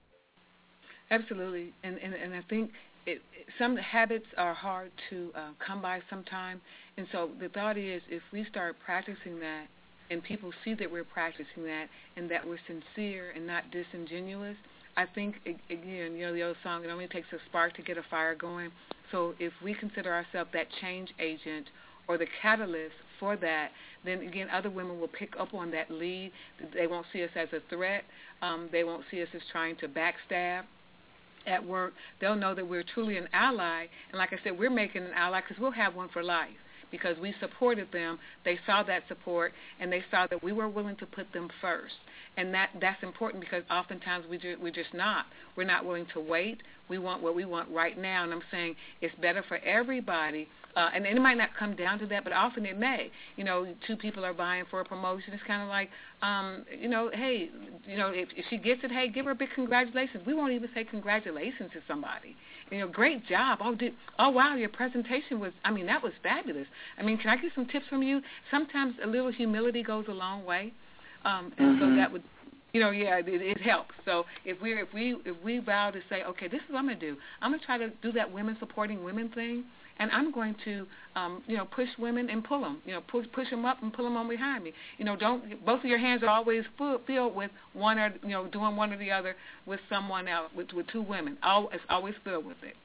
Absolutely. And I think some habits are hard to come by sometimes, and so the thought is if we start practicing that and people see that we're practicing that and that we're sincere and not disingenuous, I think, again, the old song, it only takes a spark to get a fire going. So if we consider ourselves that change agent or the catalyst for that, then, again, other women will pick up on that lead. They won't see us as a threat. They won't see us as trying to backstab at work. They'll know that we're truly an ally, and like I said, we're making an ally because we'll have one for life because we supported them. They saw that support, and they saw that we were willing to put them first, and that's important because oftentimes we're just not. We're not willing to wait. We want what we want right now, and I'm saying it's better for everybody. And it might not come down to that, but often it may. Two people are vying for a promotion. It's kind of like, hey, if she gets it, hey, give her a big congratulations. We won't even say congratulations to somebody. Great job. Oh, wow, your presentation was, that was fabulous. Can I get some tips from you? Sometimes a little humility goes a long way. And so that would, it helps. So if we vow to say, okay, this is what I'm going to do. I'm going to try to do that women supporting women thing. And I'm going to, push women and pull them. Push them up and pull them on behind me. Don't. Both of your hands are always filled with one or doing one or the other with someone else, with two women. It's always filled with it.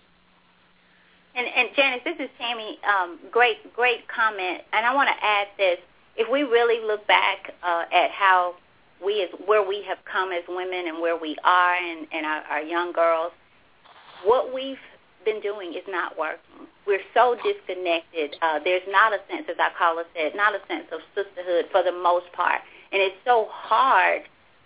And Janice, this is Tammy. Great comment. And I want to add this: if we really look back at how where we have come as women and where we are, and our young girls, what we've been doing is not working. We're so disconnected. There's not a sense, as our caller said, not a sense of sisterhood for the most part. And it's so hard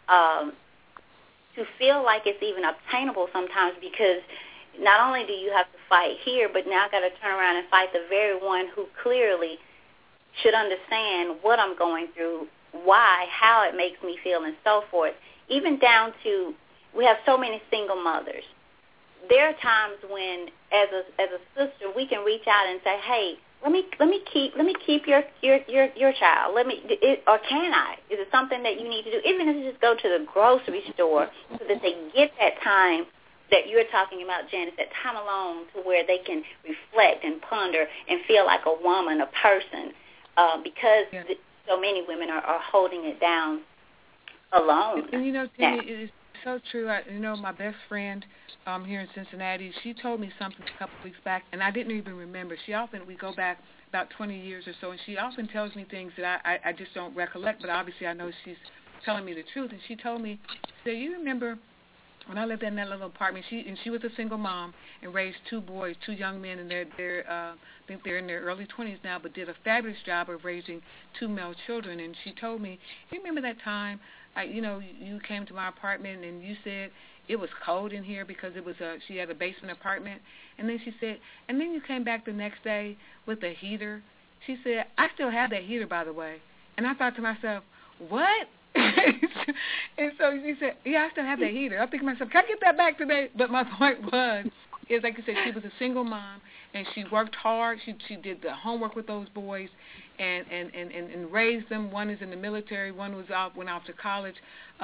to feel like it's even obtainable sometimes because not only do you have to fight here, but now I've got to turn around and fight the very one who clearly should understand what I'm going through, why, how it makes me feel, and so forth. Even down to, we have so many single mothers. There are times when, as a sister, we can reach out and say, "Hey, let me keep your child. Or can I? Is it something that you need to do? Even if you just go to the grocery store, so that they get that time that you're talking about, Janice, that time alone, to where they can reflect and ponder and feel like a woman, a person, because so many women are holding it down alone.
And Tammy, it is so true. My best friend here in Cincinnati, she told me something a couple of weeks back, and I didn't even remember. We go back about 20 years or so, and she often tells me things that I just don't recollect, but obviously I know she's telling me the truth. And she told me, you remember when I lived in that little apartment, she was a single mom and raised two boys, two young men, and they're I think they're in their early 20s now, but did a fabulous job of raising two male children. And she told me, you remember that time, you came to my apartment and you said it was cold in here because she had a basement apartment. And then she said, and then you came back the next day with a heater. She said, I still have that heater, by the way. And I thought to myself, what? And so she said, yeah, I still have that heater. I'm thinking to myself, can I get that back today? But my point is, like I said, she was a single mom, and she worked hard. She did the homework with those boys and raised them. One is in the military. One went off to college.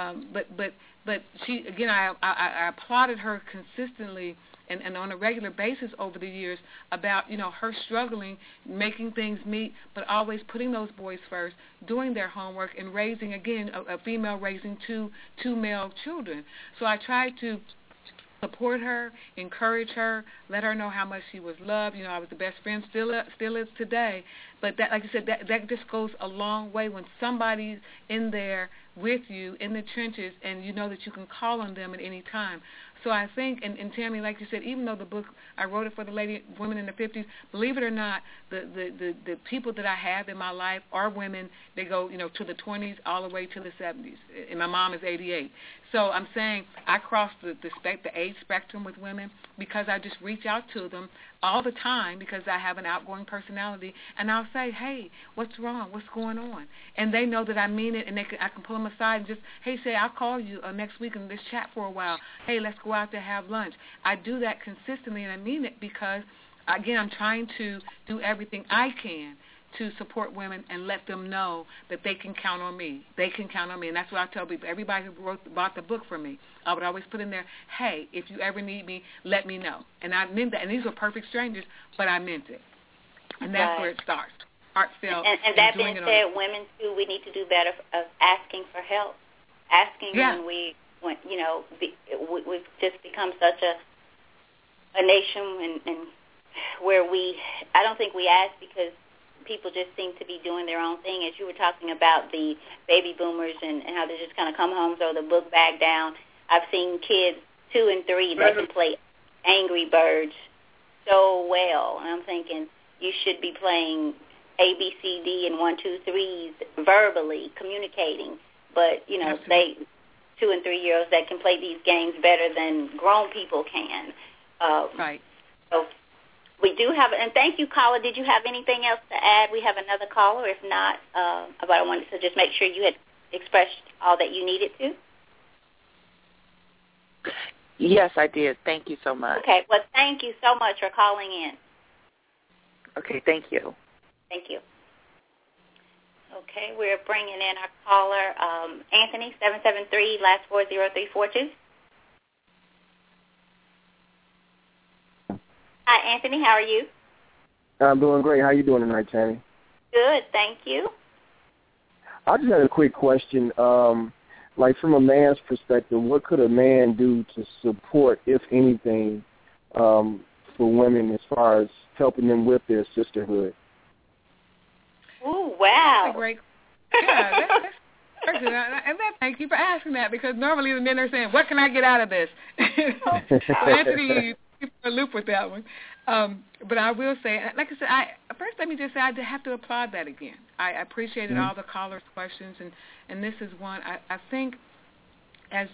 But she, again, I applauded her consistently and on a regular basis over the years about, her struggling, making things meet, but always putting those boys first, doing their homework, and raising, again, a female raising two male children. So I tried to support her, encourage her, let her know how much she was loved. I was the best friend, still is today. But that, like I said, that just goes a long way when somebody's in there with you in the trenches and you know that you can call on them at any time. So I think, and Tammy, like you said, even though the book, I wrote it for the women in the 50s, believe it or not, the people that I have in my life are women. They go, to the 20s all the way to the 70s. And my mom is 88. So I'm saying I cross the age spectrum with women because I just reach out to them all the time because I have an outgoing personality, and I'll say, hey, what's wrong? What's going on? And they know that I mean it, and I can pull them aside and just, hey, say, I'll call you next week and let's chat for a while. Hey, let's go out to have lunch. I do that consistently, and I mean it because, again, I'm trying to do everything I can to support women and let them know that they can count on me. They can count on me, and that's what I tell people. Everybody who bought the book for me, I would always put in there, hey, if you ever need me, let me know. And I meant that. And these were perfect strangers, but I meant it. And that's where it starts. Heartfelt.
And that being said, women, too, we need to do better of asking for help. Asking when we've just become such a nation and where I don't think we ask because people just seem to be doing their own thing. As you were talking about the baby boomers and how they just kind of come home, throw the book bag down. I've seen kids 2 and 3 that can play Angry Birds so well. And I'm thinking you should be playing A, B, C, D, and 1, 2, 3s verbally, communicating. But, they 2 and 3-year-olds that can play these games better than grown people can.
Right.
So we do have, and thank you, caller. Did you have anything else to add? We have another caller. If not, but I wanted to just make sure you had expressed all that you needed to.
Yes, I did. Thank you so much.
Okay. Well, thank you so much for calling in.
Okay, thank you.
Thank you. Okay, we're bringing in our caller, Anthony, 773, last 40342. Hi, Anthony. How are you?
I'm doing great. How are you doing tonight, Tammy?
Good, thank you.
I just had a quick question. Like from a man's perspective, what could a man do to support, if anything, for women as far as helping them with their sisterhood?
Ooh, wow.
That's a great. Thank you for asking that because normally the men are saying, "What can I get out of this?" So Anthony, you for a loop with that one. But I will say, like I said, first let me just say I have to applaud that again. I appreciated all the callers' questions, and this is one. I think as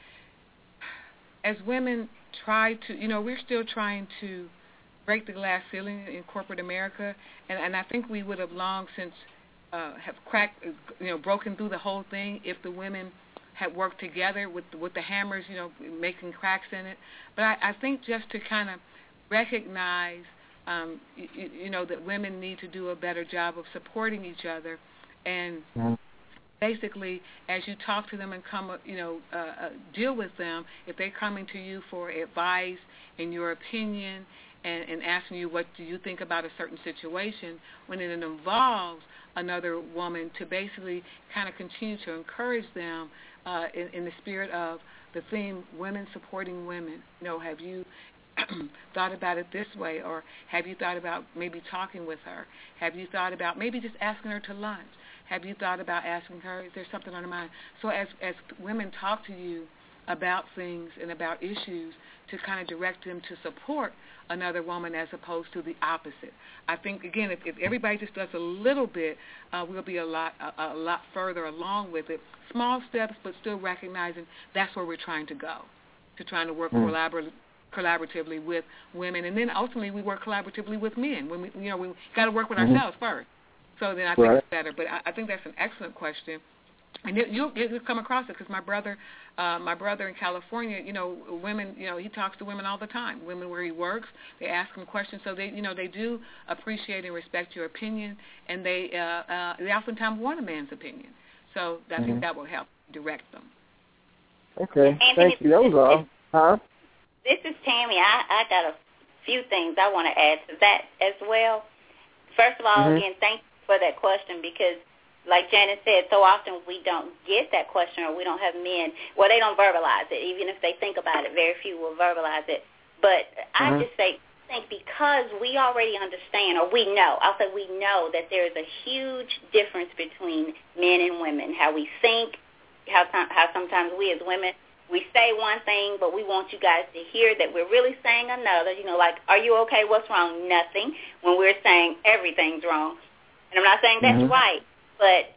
women try to, we're still trying to break the glass ceiling in corporate America, and I think we would have long since have cracked, broken through the whole thing if the women had worked together with the hammers, making cracks in it. But I think just to kind of recognize, that women need to do a better job of supporting each other, and basically, as you talk to them and deal with them, if they're coming to you for advice and your opinion and asking you what do you think about a certain situation, when it involves another woman, to basically kind of continue to encourage them in the spirit of the theme, women supporting women. Have you thought about it this way, or have you thought about maybe talking with her? Have you thought about maybe just asking her to lunch? Have you thought about asking her, is there something on her mind? So as women talk to you, about things and about issues to kind of direct them to support another woman as opposed to the opposite. I think, again, if everybody just does a little bit, we'll be a lot further along with it. Small steps, but still recognizing that's where we're trying to go, to trying to work collaboratively with women, and then ultimately we work collaboratively with men. When we got to work with ourselves first. So then I think it's better. But I think that's an excellent question. And you'll come across it because my brother in California, women, he talks to women all the time. Women where he works, they ask him questions, so they do appreciate and respect your opinion, and they oftentimes want a man's opinion. So I think that will help direct them.
Okay, thank you. That was all. Huh?
This is Tammy. I got a few things I want to add to that as well. First of all, again, thank you for that question because, like Janet said, so often we don't get that question or we don't have men. Well, they don't verbalize it. Even if they think about it, very few will verbalize it. But I just think because we already understand, or we know, I'll say we know that there is a huge difference between men and women, how we think, how sometimes we as women, we say one thing, but we want you guys to hear that we're really saying another. Like, are you okay? What's wrong? Nothing. When we're saying everything's wrong. And I'm not saying that's right, but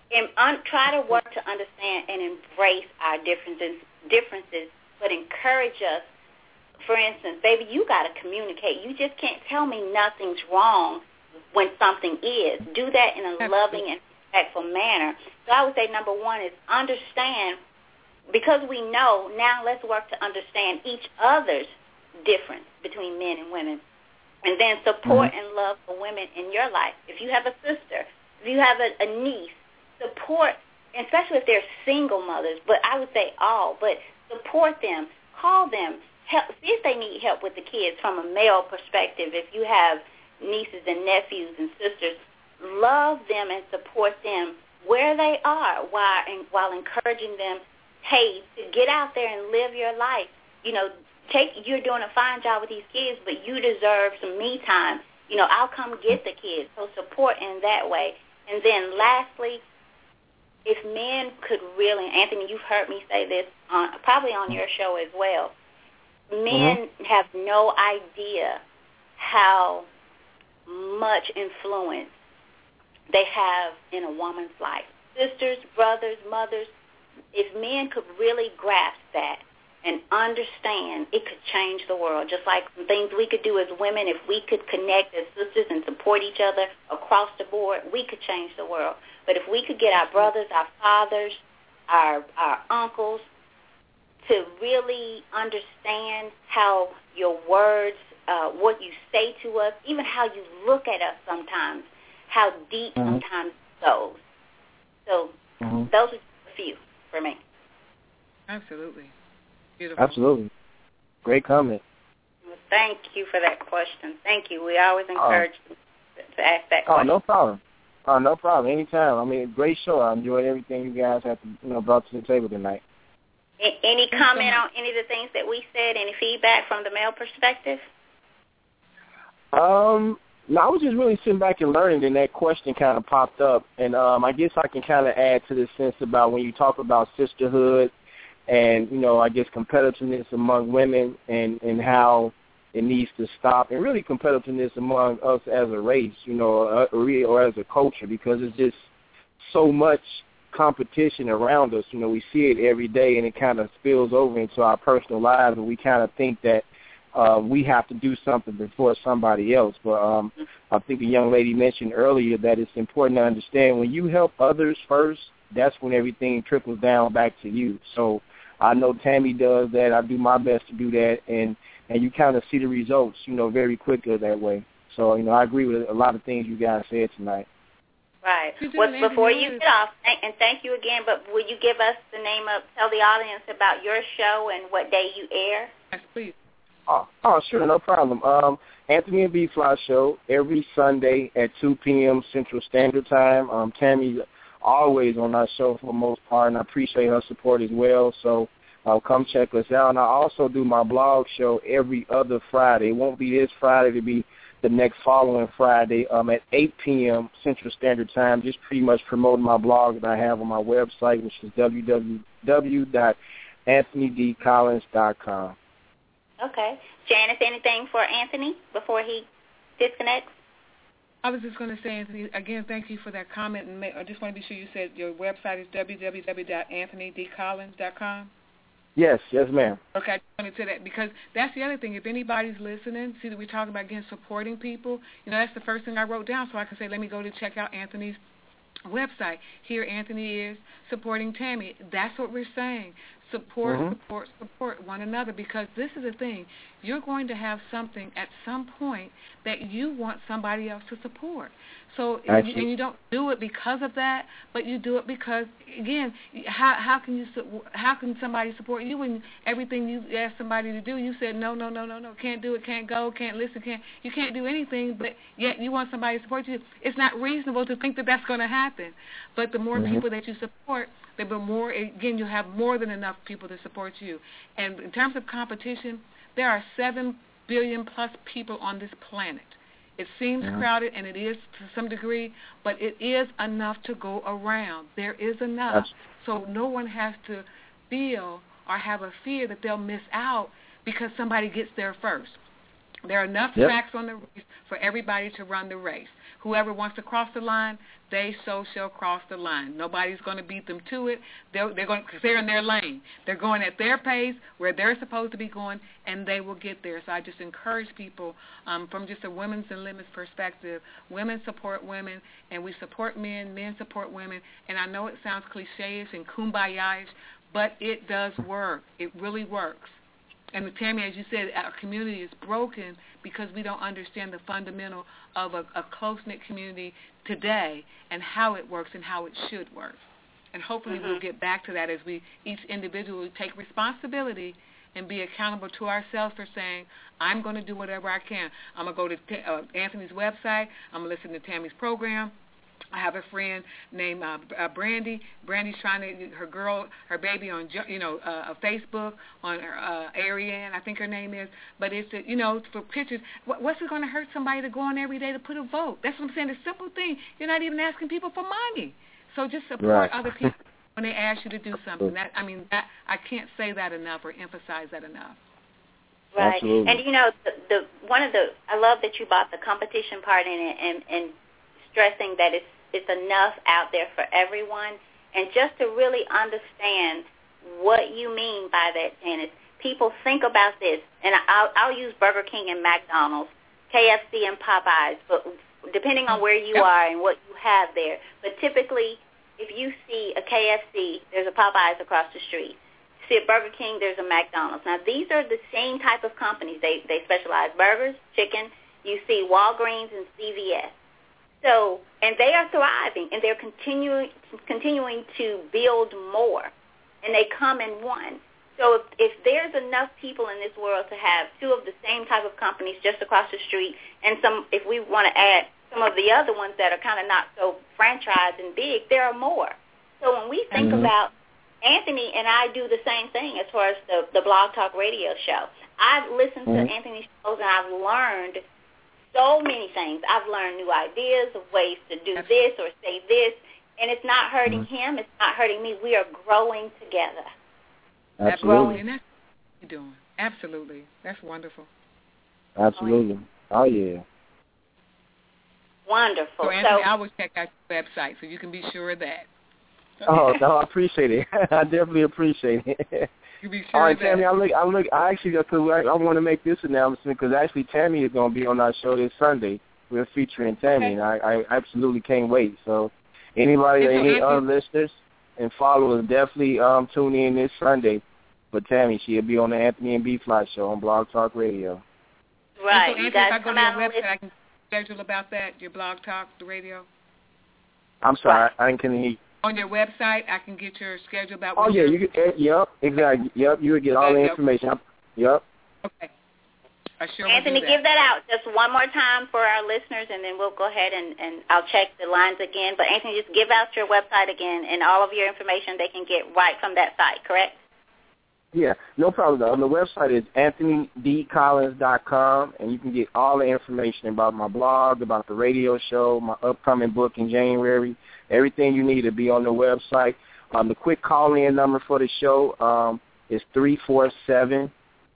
try to work to understand and embrace our differences, but encourage us. For instance, baby, you got to communicate. You just can't tell me nothing's wrong when something is. Do that in a loving and respectful manner. So I would say number one is understand. Because we know, now let's work to understand each other's difference between men and women. And then support and love the women in your life. If you have a sister, if you have a niece, support, especially if they're single mothers, but I would say all, but support them, call them, help, see if they need help with the kids from a male perspective. If you have nieces and nephews and sisters, love them and support them where they are while encouraging them, hey, to get out there and live your life. You're doing a fine job with these kids, but you deserve some me time. I'll come get the kids. So support in that way. And then lastly, if men could really, Anthony, you've heard me say this probably on your show as well, men have no idea how much influence they have in a woman's life. Sisters, brothers, mothers, if men could really grasp that and understand, it could change the world. Just like some things we could do as women, if we could connect as sisters and support each other across the board, we could change the world. But if we could get our brothers, our fathers, our uncles to really understand how your words, what you say to us, even how you look at us sometimes, how deep sometimes it goes. So those are a few for me.
Absolutely. Beautiful.
Absolutely. Great comment.
Well, thank you for that question. Thank you. We always encourage to ask that question.
No problem. No problem. Anytime. I mean, great show. I enjoyed everything you guys have brought to the table tonight.
Any comment on any of the things that we said? Any feedback from the male perspective?
No, I was just really sitting back and learning, and that question kind of popped up. And I guess I can kind of add to the sense about when you talk about sisterhood and, I guess competitiveness among women and how it needs to stop, and really competitiveness among us as a race, or as a culture, because it's just so much competition around us. We see it every day, and it kind of spills over into our personal lives, and we kind of think that we have to do something before somebody else. But I think the young lady mentioned earlier that it's important to understand when you help others first, that's when everything trickles down back to you. So I know Tammy does that. I do my best to do that, and you kind of see the results, very quickly that way. So, I agree with a lot of things you guys said tonight.
Right. Well, before you get off, and thank you again, but will you give us the name of, tell the audience about your show and what day you air?
Yes, please.
Oh, sure, no problem. Anthony and B-Fly show every Sunday at 2 p.m. Central Standard Time. Tammy's always on our show for the most part, and I appreciate her support as well. So come check us out. And I also do my blog show every other Friday. It won't be this Friday. It'll be the next following Friday at 8 p.m. Central Standard Time, just pretty much promoting my blog that I have on my website, which is www.tamyjohnson.com. AnthonyDCollins.com.
Okay. Janice, anything for Anthony before he disconnects?
I was just going to say, Anthony, again, thank you for that comment. And I just want to be sure you said your website is www.anthonydcollins.com.
Yes, ma'am.
Okay, I just wanted to say that because that's the other thing. If anybody's listening, see that we're talking about, again, supporting people, that's the first thing I wrote down so I can say, let me go to check out Anthony's website. Here Anthony is supporting Tammy. That's what we're saying. Support one another, because this is the thing. You're going to have something at some point that you want somebody else to support. So and you don't do it because of that, but you do it because, again, how can somebody support you when everything you ask somebody to do, you said no, can't do it, can't go, can't listen, you can't do anything, but yet you want somebody to support you. It's not reasonable to think that that's going to happen. But the more people that you support, the more, again, you have more than enough people to support you. And in terms of competition, there are 7 billion plus people on this planet. It seems crowded, and it is to some degree, but it is enough to go around. There is enough. So no one has to feel or have a fear that they'll miss out because somebody gets there first. There are enough tracks on the race for everybody to run the race. Whoever wants to cross the line, they so shall cross the line. Nobody's going to beat them to it. They're going because they're in their lane. They're going at their pace where they're supposed to be going, and they will get there. So I just encourage people from just a women's and limits perspective. Women support women, and we support men. Men support women. And I know it sounds cliche-ish and kumbaya-ish, but it does work. It really works. And Tammy, as you said, our community is broken because we don't understand the fundamental of a close-knit community today and how it works and how it should work. And hopefully we'll get back to that as we each individually take responsibility and be accountable to ourselves for saying, I'm going to do whatever I can. I'm going to go to Anthony's website. I'm going to listen to Tammy's program. I have a friend named Brandy. Brandy's trying to get her baby on, Facebook on Ariane, I think her name is. But it's, for pictures. What's it going to hurt somebody to go on every day to put a vote? That's what I'm saying. It's a simple thing. You're not even asking people for money. So just support other people when they ask you to do something. That I can't say that enough or emphasize that enough.
Right.
Absolutely.
And, I love that you brought the competition part in it and stressing that it's enough out there for everyone, and just to really understand what you mean by that, Janice. People think about this, and I'll use Burger King and McDonald's, KFC and Popeyes, but depending on where you are and what you have there. But typically, if you see a KFC, there's a Popeyes across the street. See a Burger King, there's a McDonald's. Now, these are the same type of companies. They specialize burgers, chicken. You see Walgreens and CVS. So, and they are thriving, and they're continuing to build more, and they come in one. So if there's enough people in this world to have two of the same type of companies just across the street, and if we want to add some of the other ones that are kind of not so franchised and big, there are more. So when we think about Anthony, and I do the same thing as far as the Blog Talk Radio show. I've listened to Anthony's shows, and I've learned so many things. I've learned new ideas of ways to do this or say this, and it's not hurting him. It's not hurting me. We are growing together.
Absolutely.
And that's what you're doing. Absolutely. That's wonderful.
Absolutely. Oh, yeah.
Wonderful.
So, Anthony, I will check out your website so you can be sure of that.
Oh, no, I appreciate it. I definitely appreciate it.
You be sure
all right,
that.
Tammy, I want to make this announcement because actually Tammy is going to be on our show this Sunday. We're featuring Tammy, and I absolutely can't wait. So anybody, any other listeners and followers, definitely tune in this Sunday for Tammy. She'll be on the Anthony and B Fly show on Blog Talk Radio.
Right.
So, Anthony, if I go to your website, I can schedule about that, your Blog Talk, the radio?
I'm sorry, I didn't hear you.
On your website, I can get your schedule about.
Oh yeah, you can. Yep, exactly. Yep, you will get all the information. Yep.
Okay. I sure
Anthony,
will do that.
give that out just one more time for our listeners, and then we'll go ahead and I'll check the lines again. But Anthony, just give out your website again and all of your information they can get right from that site. Correct?
Yeah, no problem. Though. The website is AnthonyDCollins.com, and you can get all the information about my blog, about the radio show, my upcoming book in January. Everything you need to be on the website. The quick call-in number for the show It's 347-326-9139,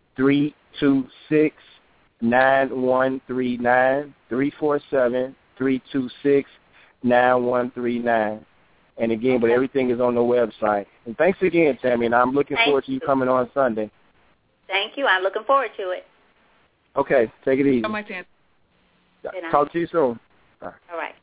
347-326-9139. And again, but everything is on the website. And thanks again, Tammy, and I'm looking forward to you coming on Sunday.
Thank you. I'm looking forward to it.
Okay, take it easy. Talk to you soon.
All right.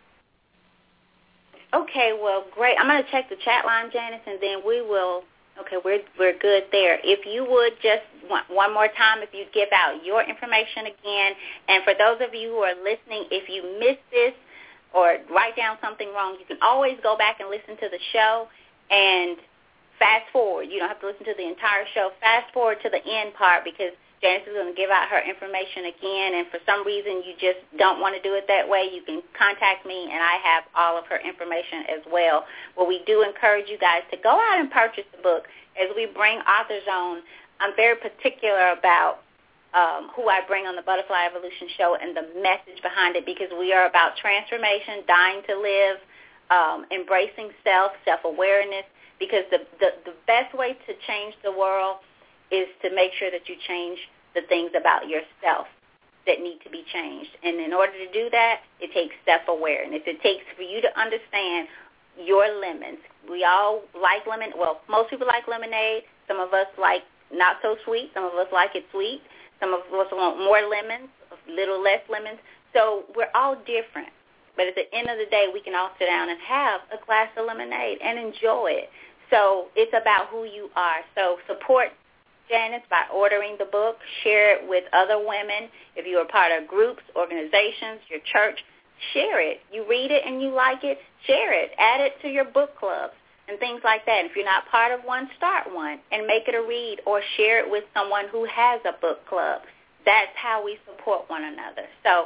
Okay, well, great. I'm going to check the chat line, Janice, and then we will. Okay, we're good there. If you would just one more time, if you'd give out your information again, and for those of you who are listening, if you missed this or write down something wrong, you can always go back and listen to the show and fast forward. You don't have to listen to the entire show. Fast forward to the end part because Janice is going to give out her information again, and for some reason you just don't want to do it that way, you can contact me, and I have all of her information as well. Well, we do encourage you guys to go out and purchase the book. As we bring authors on, I'm very particular about who I bring on the Butterfly Evolution Show and the message behind it, because we are about transformation, dying to live, embracing self-awareness, because the best way to change the world is to make sure that you change the things about yourself that need to be changed. And in order to do that, it takes self-awareness. It takes for you to understand your limits. We all like lemon. Well, most people like lemonade. Some of us like not so sweet. Some of us like it sweet. Some of us want more lemons, a little less lemons. So we're all different. But at the end of the day, we can all sit down and have a glass of lemonade and enjoy it. So it's about who you are. So support Janice by ordering the book. Share it with other women. If you are part of groups, organizations, your church, share it. You read it and you like it, share it. Add it to your book clubs and things like that. If you're not part of one, start one and make it a read, or share it with someone who has a book club. That's how we support one another. So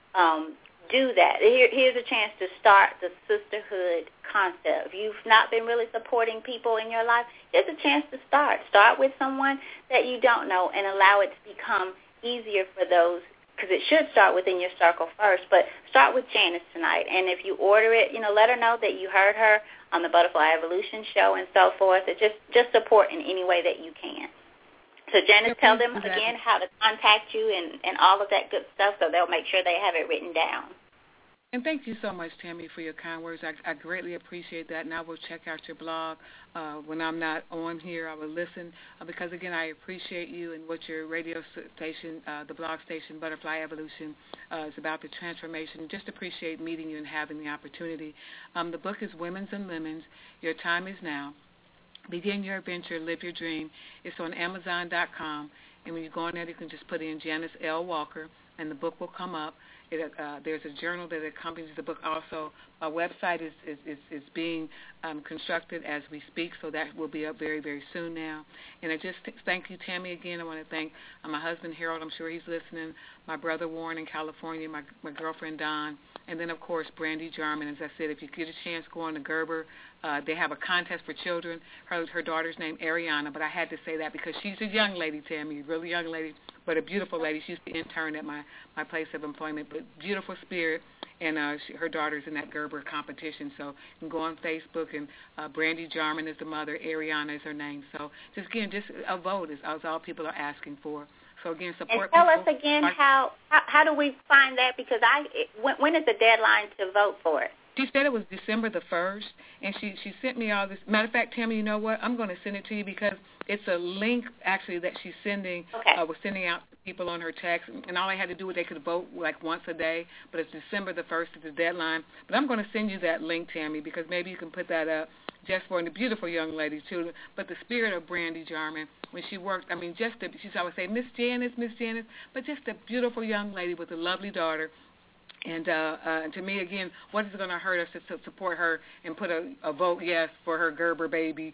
do that. Here's a chance to start the sisterhood concept. If you've not been really supporting people in your life, here's a chance to start. Start with someone that you don't know and allow it to become easier for those, because it should start within your circle first, but start with Janice tonight. And if you order it, let her know that you heard her on the Butterfly Evolution Show and so forth. And just support in any way that you can. So, Janice, tell them again how to contact you and all of that good stuff, so they'll make sure they have it written down.
And thank you so much, Tammy, for your kind words. I greatly appreciate that, and I will check out your blog. When I'm not on here, I will listen, because, again, I appreciate you and what your radio station, the blog station, Butterfly Evolution, is about, the transformation. Just appreciate meeting you and having the opportunity. The book is Women's and Lemons, Your Time is Now. Begin your adventure, live your dream. It's on Amazon.com, and when you go on there, you can just put in Janice L. Walker, and the book will come up. There's a journal that accompanies the book also. Our website is being constructed as we speak, so that will be up very, very soon now. And I just thank you, Tammy, again. I want to thank my husband, Harold. I'm sure he's listening. My brother, Warren, in California. My girlfriend, Dawn. And then, of course, Brandy Jarman. As I said, if you get a chance, go on to Gerber. They have a contest for children. Her daughter's name, Ariana, but I had to say that because she's a young lady, Tammy, a really young lady, but a beautiful lady. She used to intern at my place of employment, but beautiful spirit, and her daughter's in that Gerber competition. So you can go on Facebook, and Brandy Jarman is the mother, Ariana is her name. So just a vote is all people are asking for. So again, support.
And tell us again how do we find that? Because when is the deadline to vote for it?
She said it was December the 1st, and she sent me all this. Matter of fact, Tammy, you know what? I'm going to send it to you because it's a link, actually, that she's sending. Was sending out to people on her text, and all I had to do was they could vote like once a day, but it's December the 1st is the deadline. But I'm going to send you that link, Tammy, because maybe you can put that up just for the beautiful young lady, too. But the spirit of Brandy Jarman, when she worked, she always say, Miss Janice, but just a beautiful young lady with a lovely daughter. And to me, again, what is it going to hurt us to support her and put a vote yes for her Gerber baby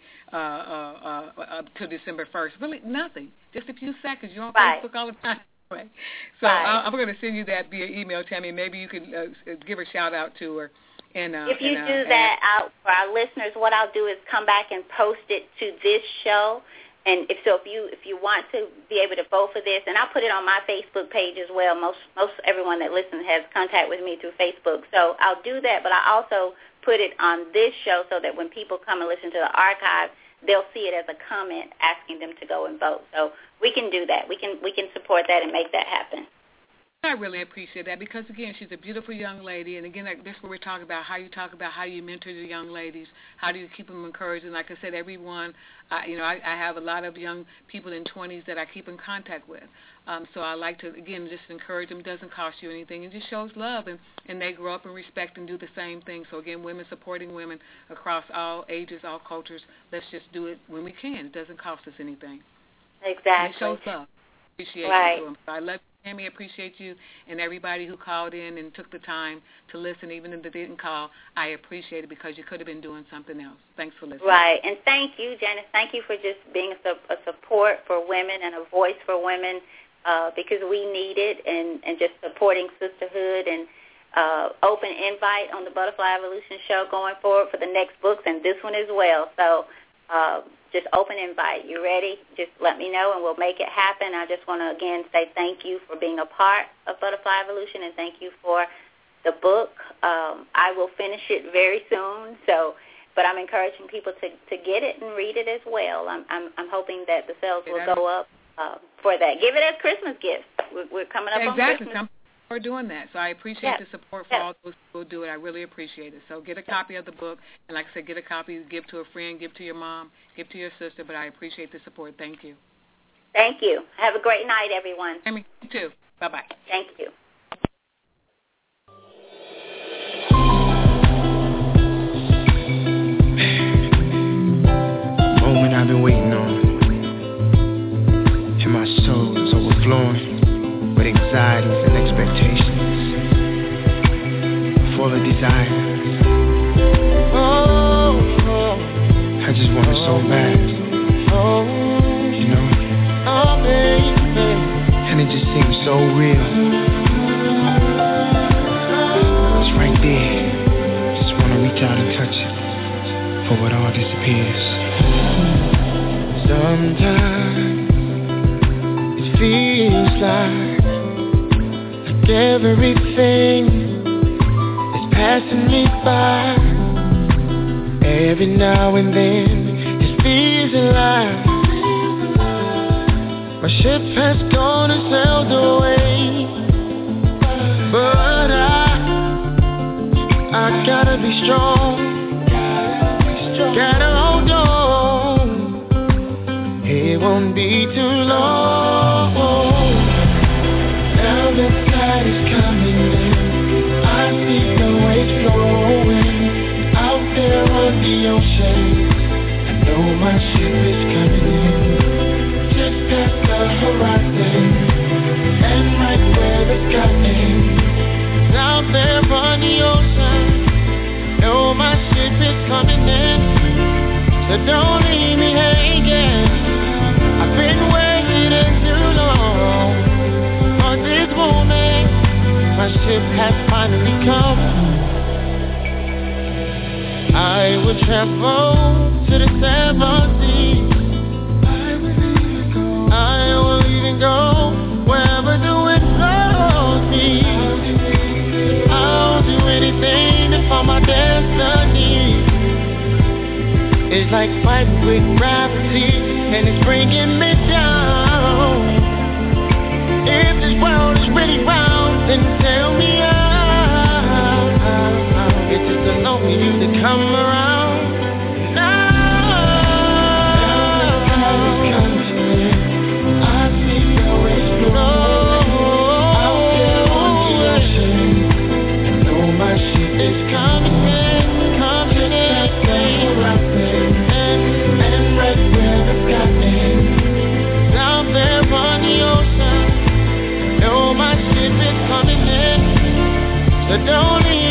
up to December 1st? Really, nothing. Just a few seconds. You're on Facebook all the time. Anyway. So I'm going to send you that via email, Tammy. Maybe you could give a shout-out to her. And
if you do that, for our listeners, what I'll do is come back and post it to this show. And if you want to be able to vote for this, and I'll put it on my Facebook page as well. Most everyone that listens has contact with me through Facebook, so I'll do that. But I also put it on this show so that when people come and listen to the archive, they'll see it as a comment asking them to go and vote. So we can do that. We can support that and make that happen.
I really appreciate that because, again, she's a beautiful young lady. And, again, this is what we're talking about, how you mentor the young ladies, how do you keep them encouraged. And, like I said, everyone, I have a lot of young people in 20s that I keep in contact with. So I like to, again, just encourage them. It doesn't cost you anything. It just shows love, and they grow up and respect and do the same thing. So, again, women supporting women across all ages, all cultures, let's just do it when we can. It doesn't cost us anything.
Exactly.
And it shows love. Appreciate
right.
you. So I love you. Tammy, appreciate you and everybody who called in and took the time to listen, even if they didn't call. I appreciate it because you could have been doing something else. Thanks for listening.
Right, and thank you, Janice. Thank you for just being a support for women and a voice for women because we need it, and just supporting sisterhood and open invite on the Butterfly Evolution Show going forward for the next books and this one as well. So just open invite. You ready? Just let me know, and we'll make it happen. I just want to, again, say thank you for being a part of Butterfly Evolution, and thank you for the book. I will finish it very soon, but I'm encouraging people to get it and read it as well. I'm hoping that the sales will go up for that. Give it as Christmas gift. We're coming up on Christmas.
Some people are doing that, so I appreciate the support for all those who do it. I really appreciate it. So get a copy of the book, and like I said, get a copy, give to a friend, give to your mom, give to your sister, but I appreciate the support. Thank you.
Thank you. Have a great night, everyone.
And me too. Bye-bye.
Thank you.
Moment I've been waiting on, and my soul is overflowing with anxieties and expectations, full of desire. I just want it so bad, you know, and it just seems so real. It's right there, just want to reach out and touch it, for what all disappears. Sometimes it feels like everything is passing me by. Every now and then it feels alive. My ship has gone and sailed away, but I gotta be strong. Gotta hold on. It won't be too long. Now the tide is coming in. I see the waves flowing out there on the ocean. I know my ship is coming in, just past the horizon, and right where the sky ends. Out there on the ocean, know my ship is coming in, so don't leave me hanging. I've been waiting too long for this moment. My ship has finally come. I will travel to the seven seas. I will even go wherever the wind blows me. I'll do anything to find my destiny. It's like fighting with gravity, and it's bringing me down. If this world is really round, then tell me how. It's just enough for you to come around. Now the time is coming in. I see the waves flowing out there on the ocean. I know my ship is coming in, coming in. And right where the sky ends, out there on the ocean. I know my ship is coming in, so don't leave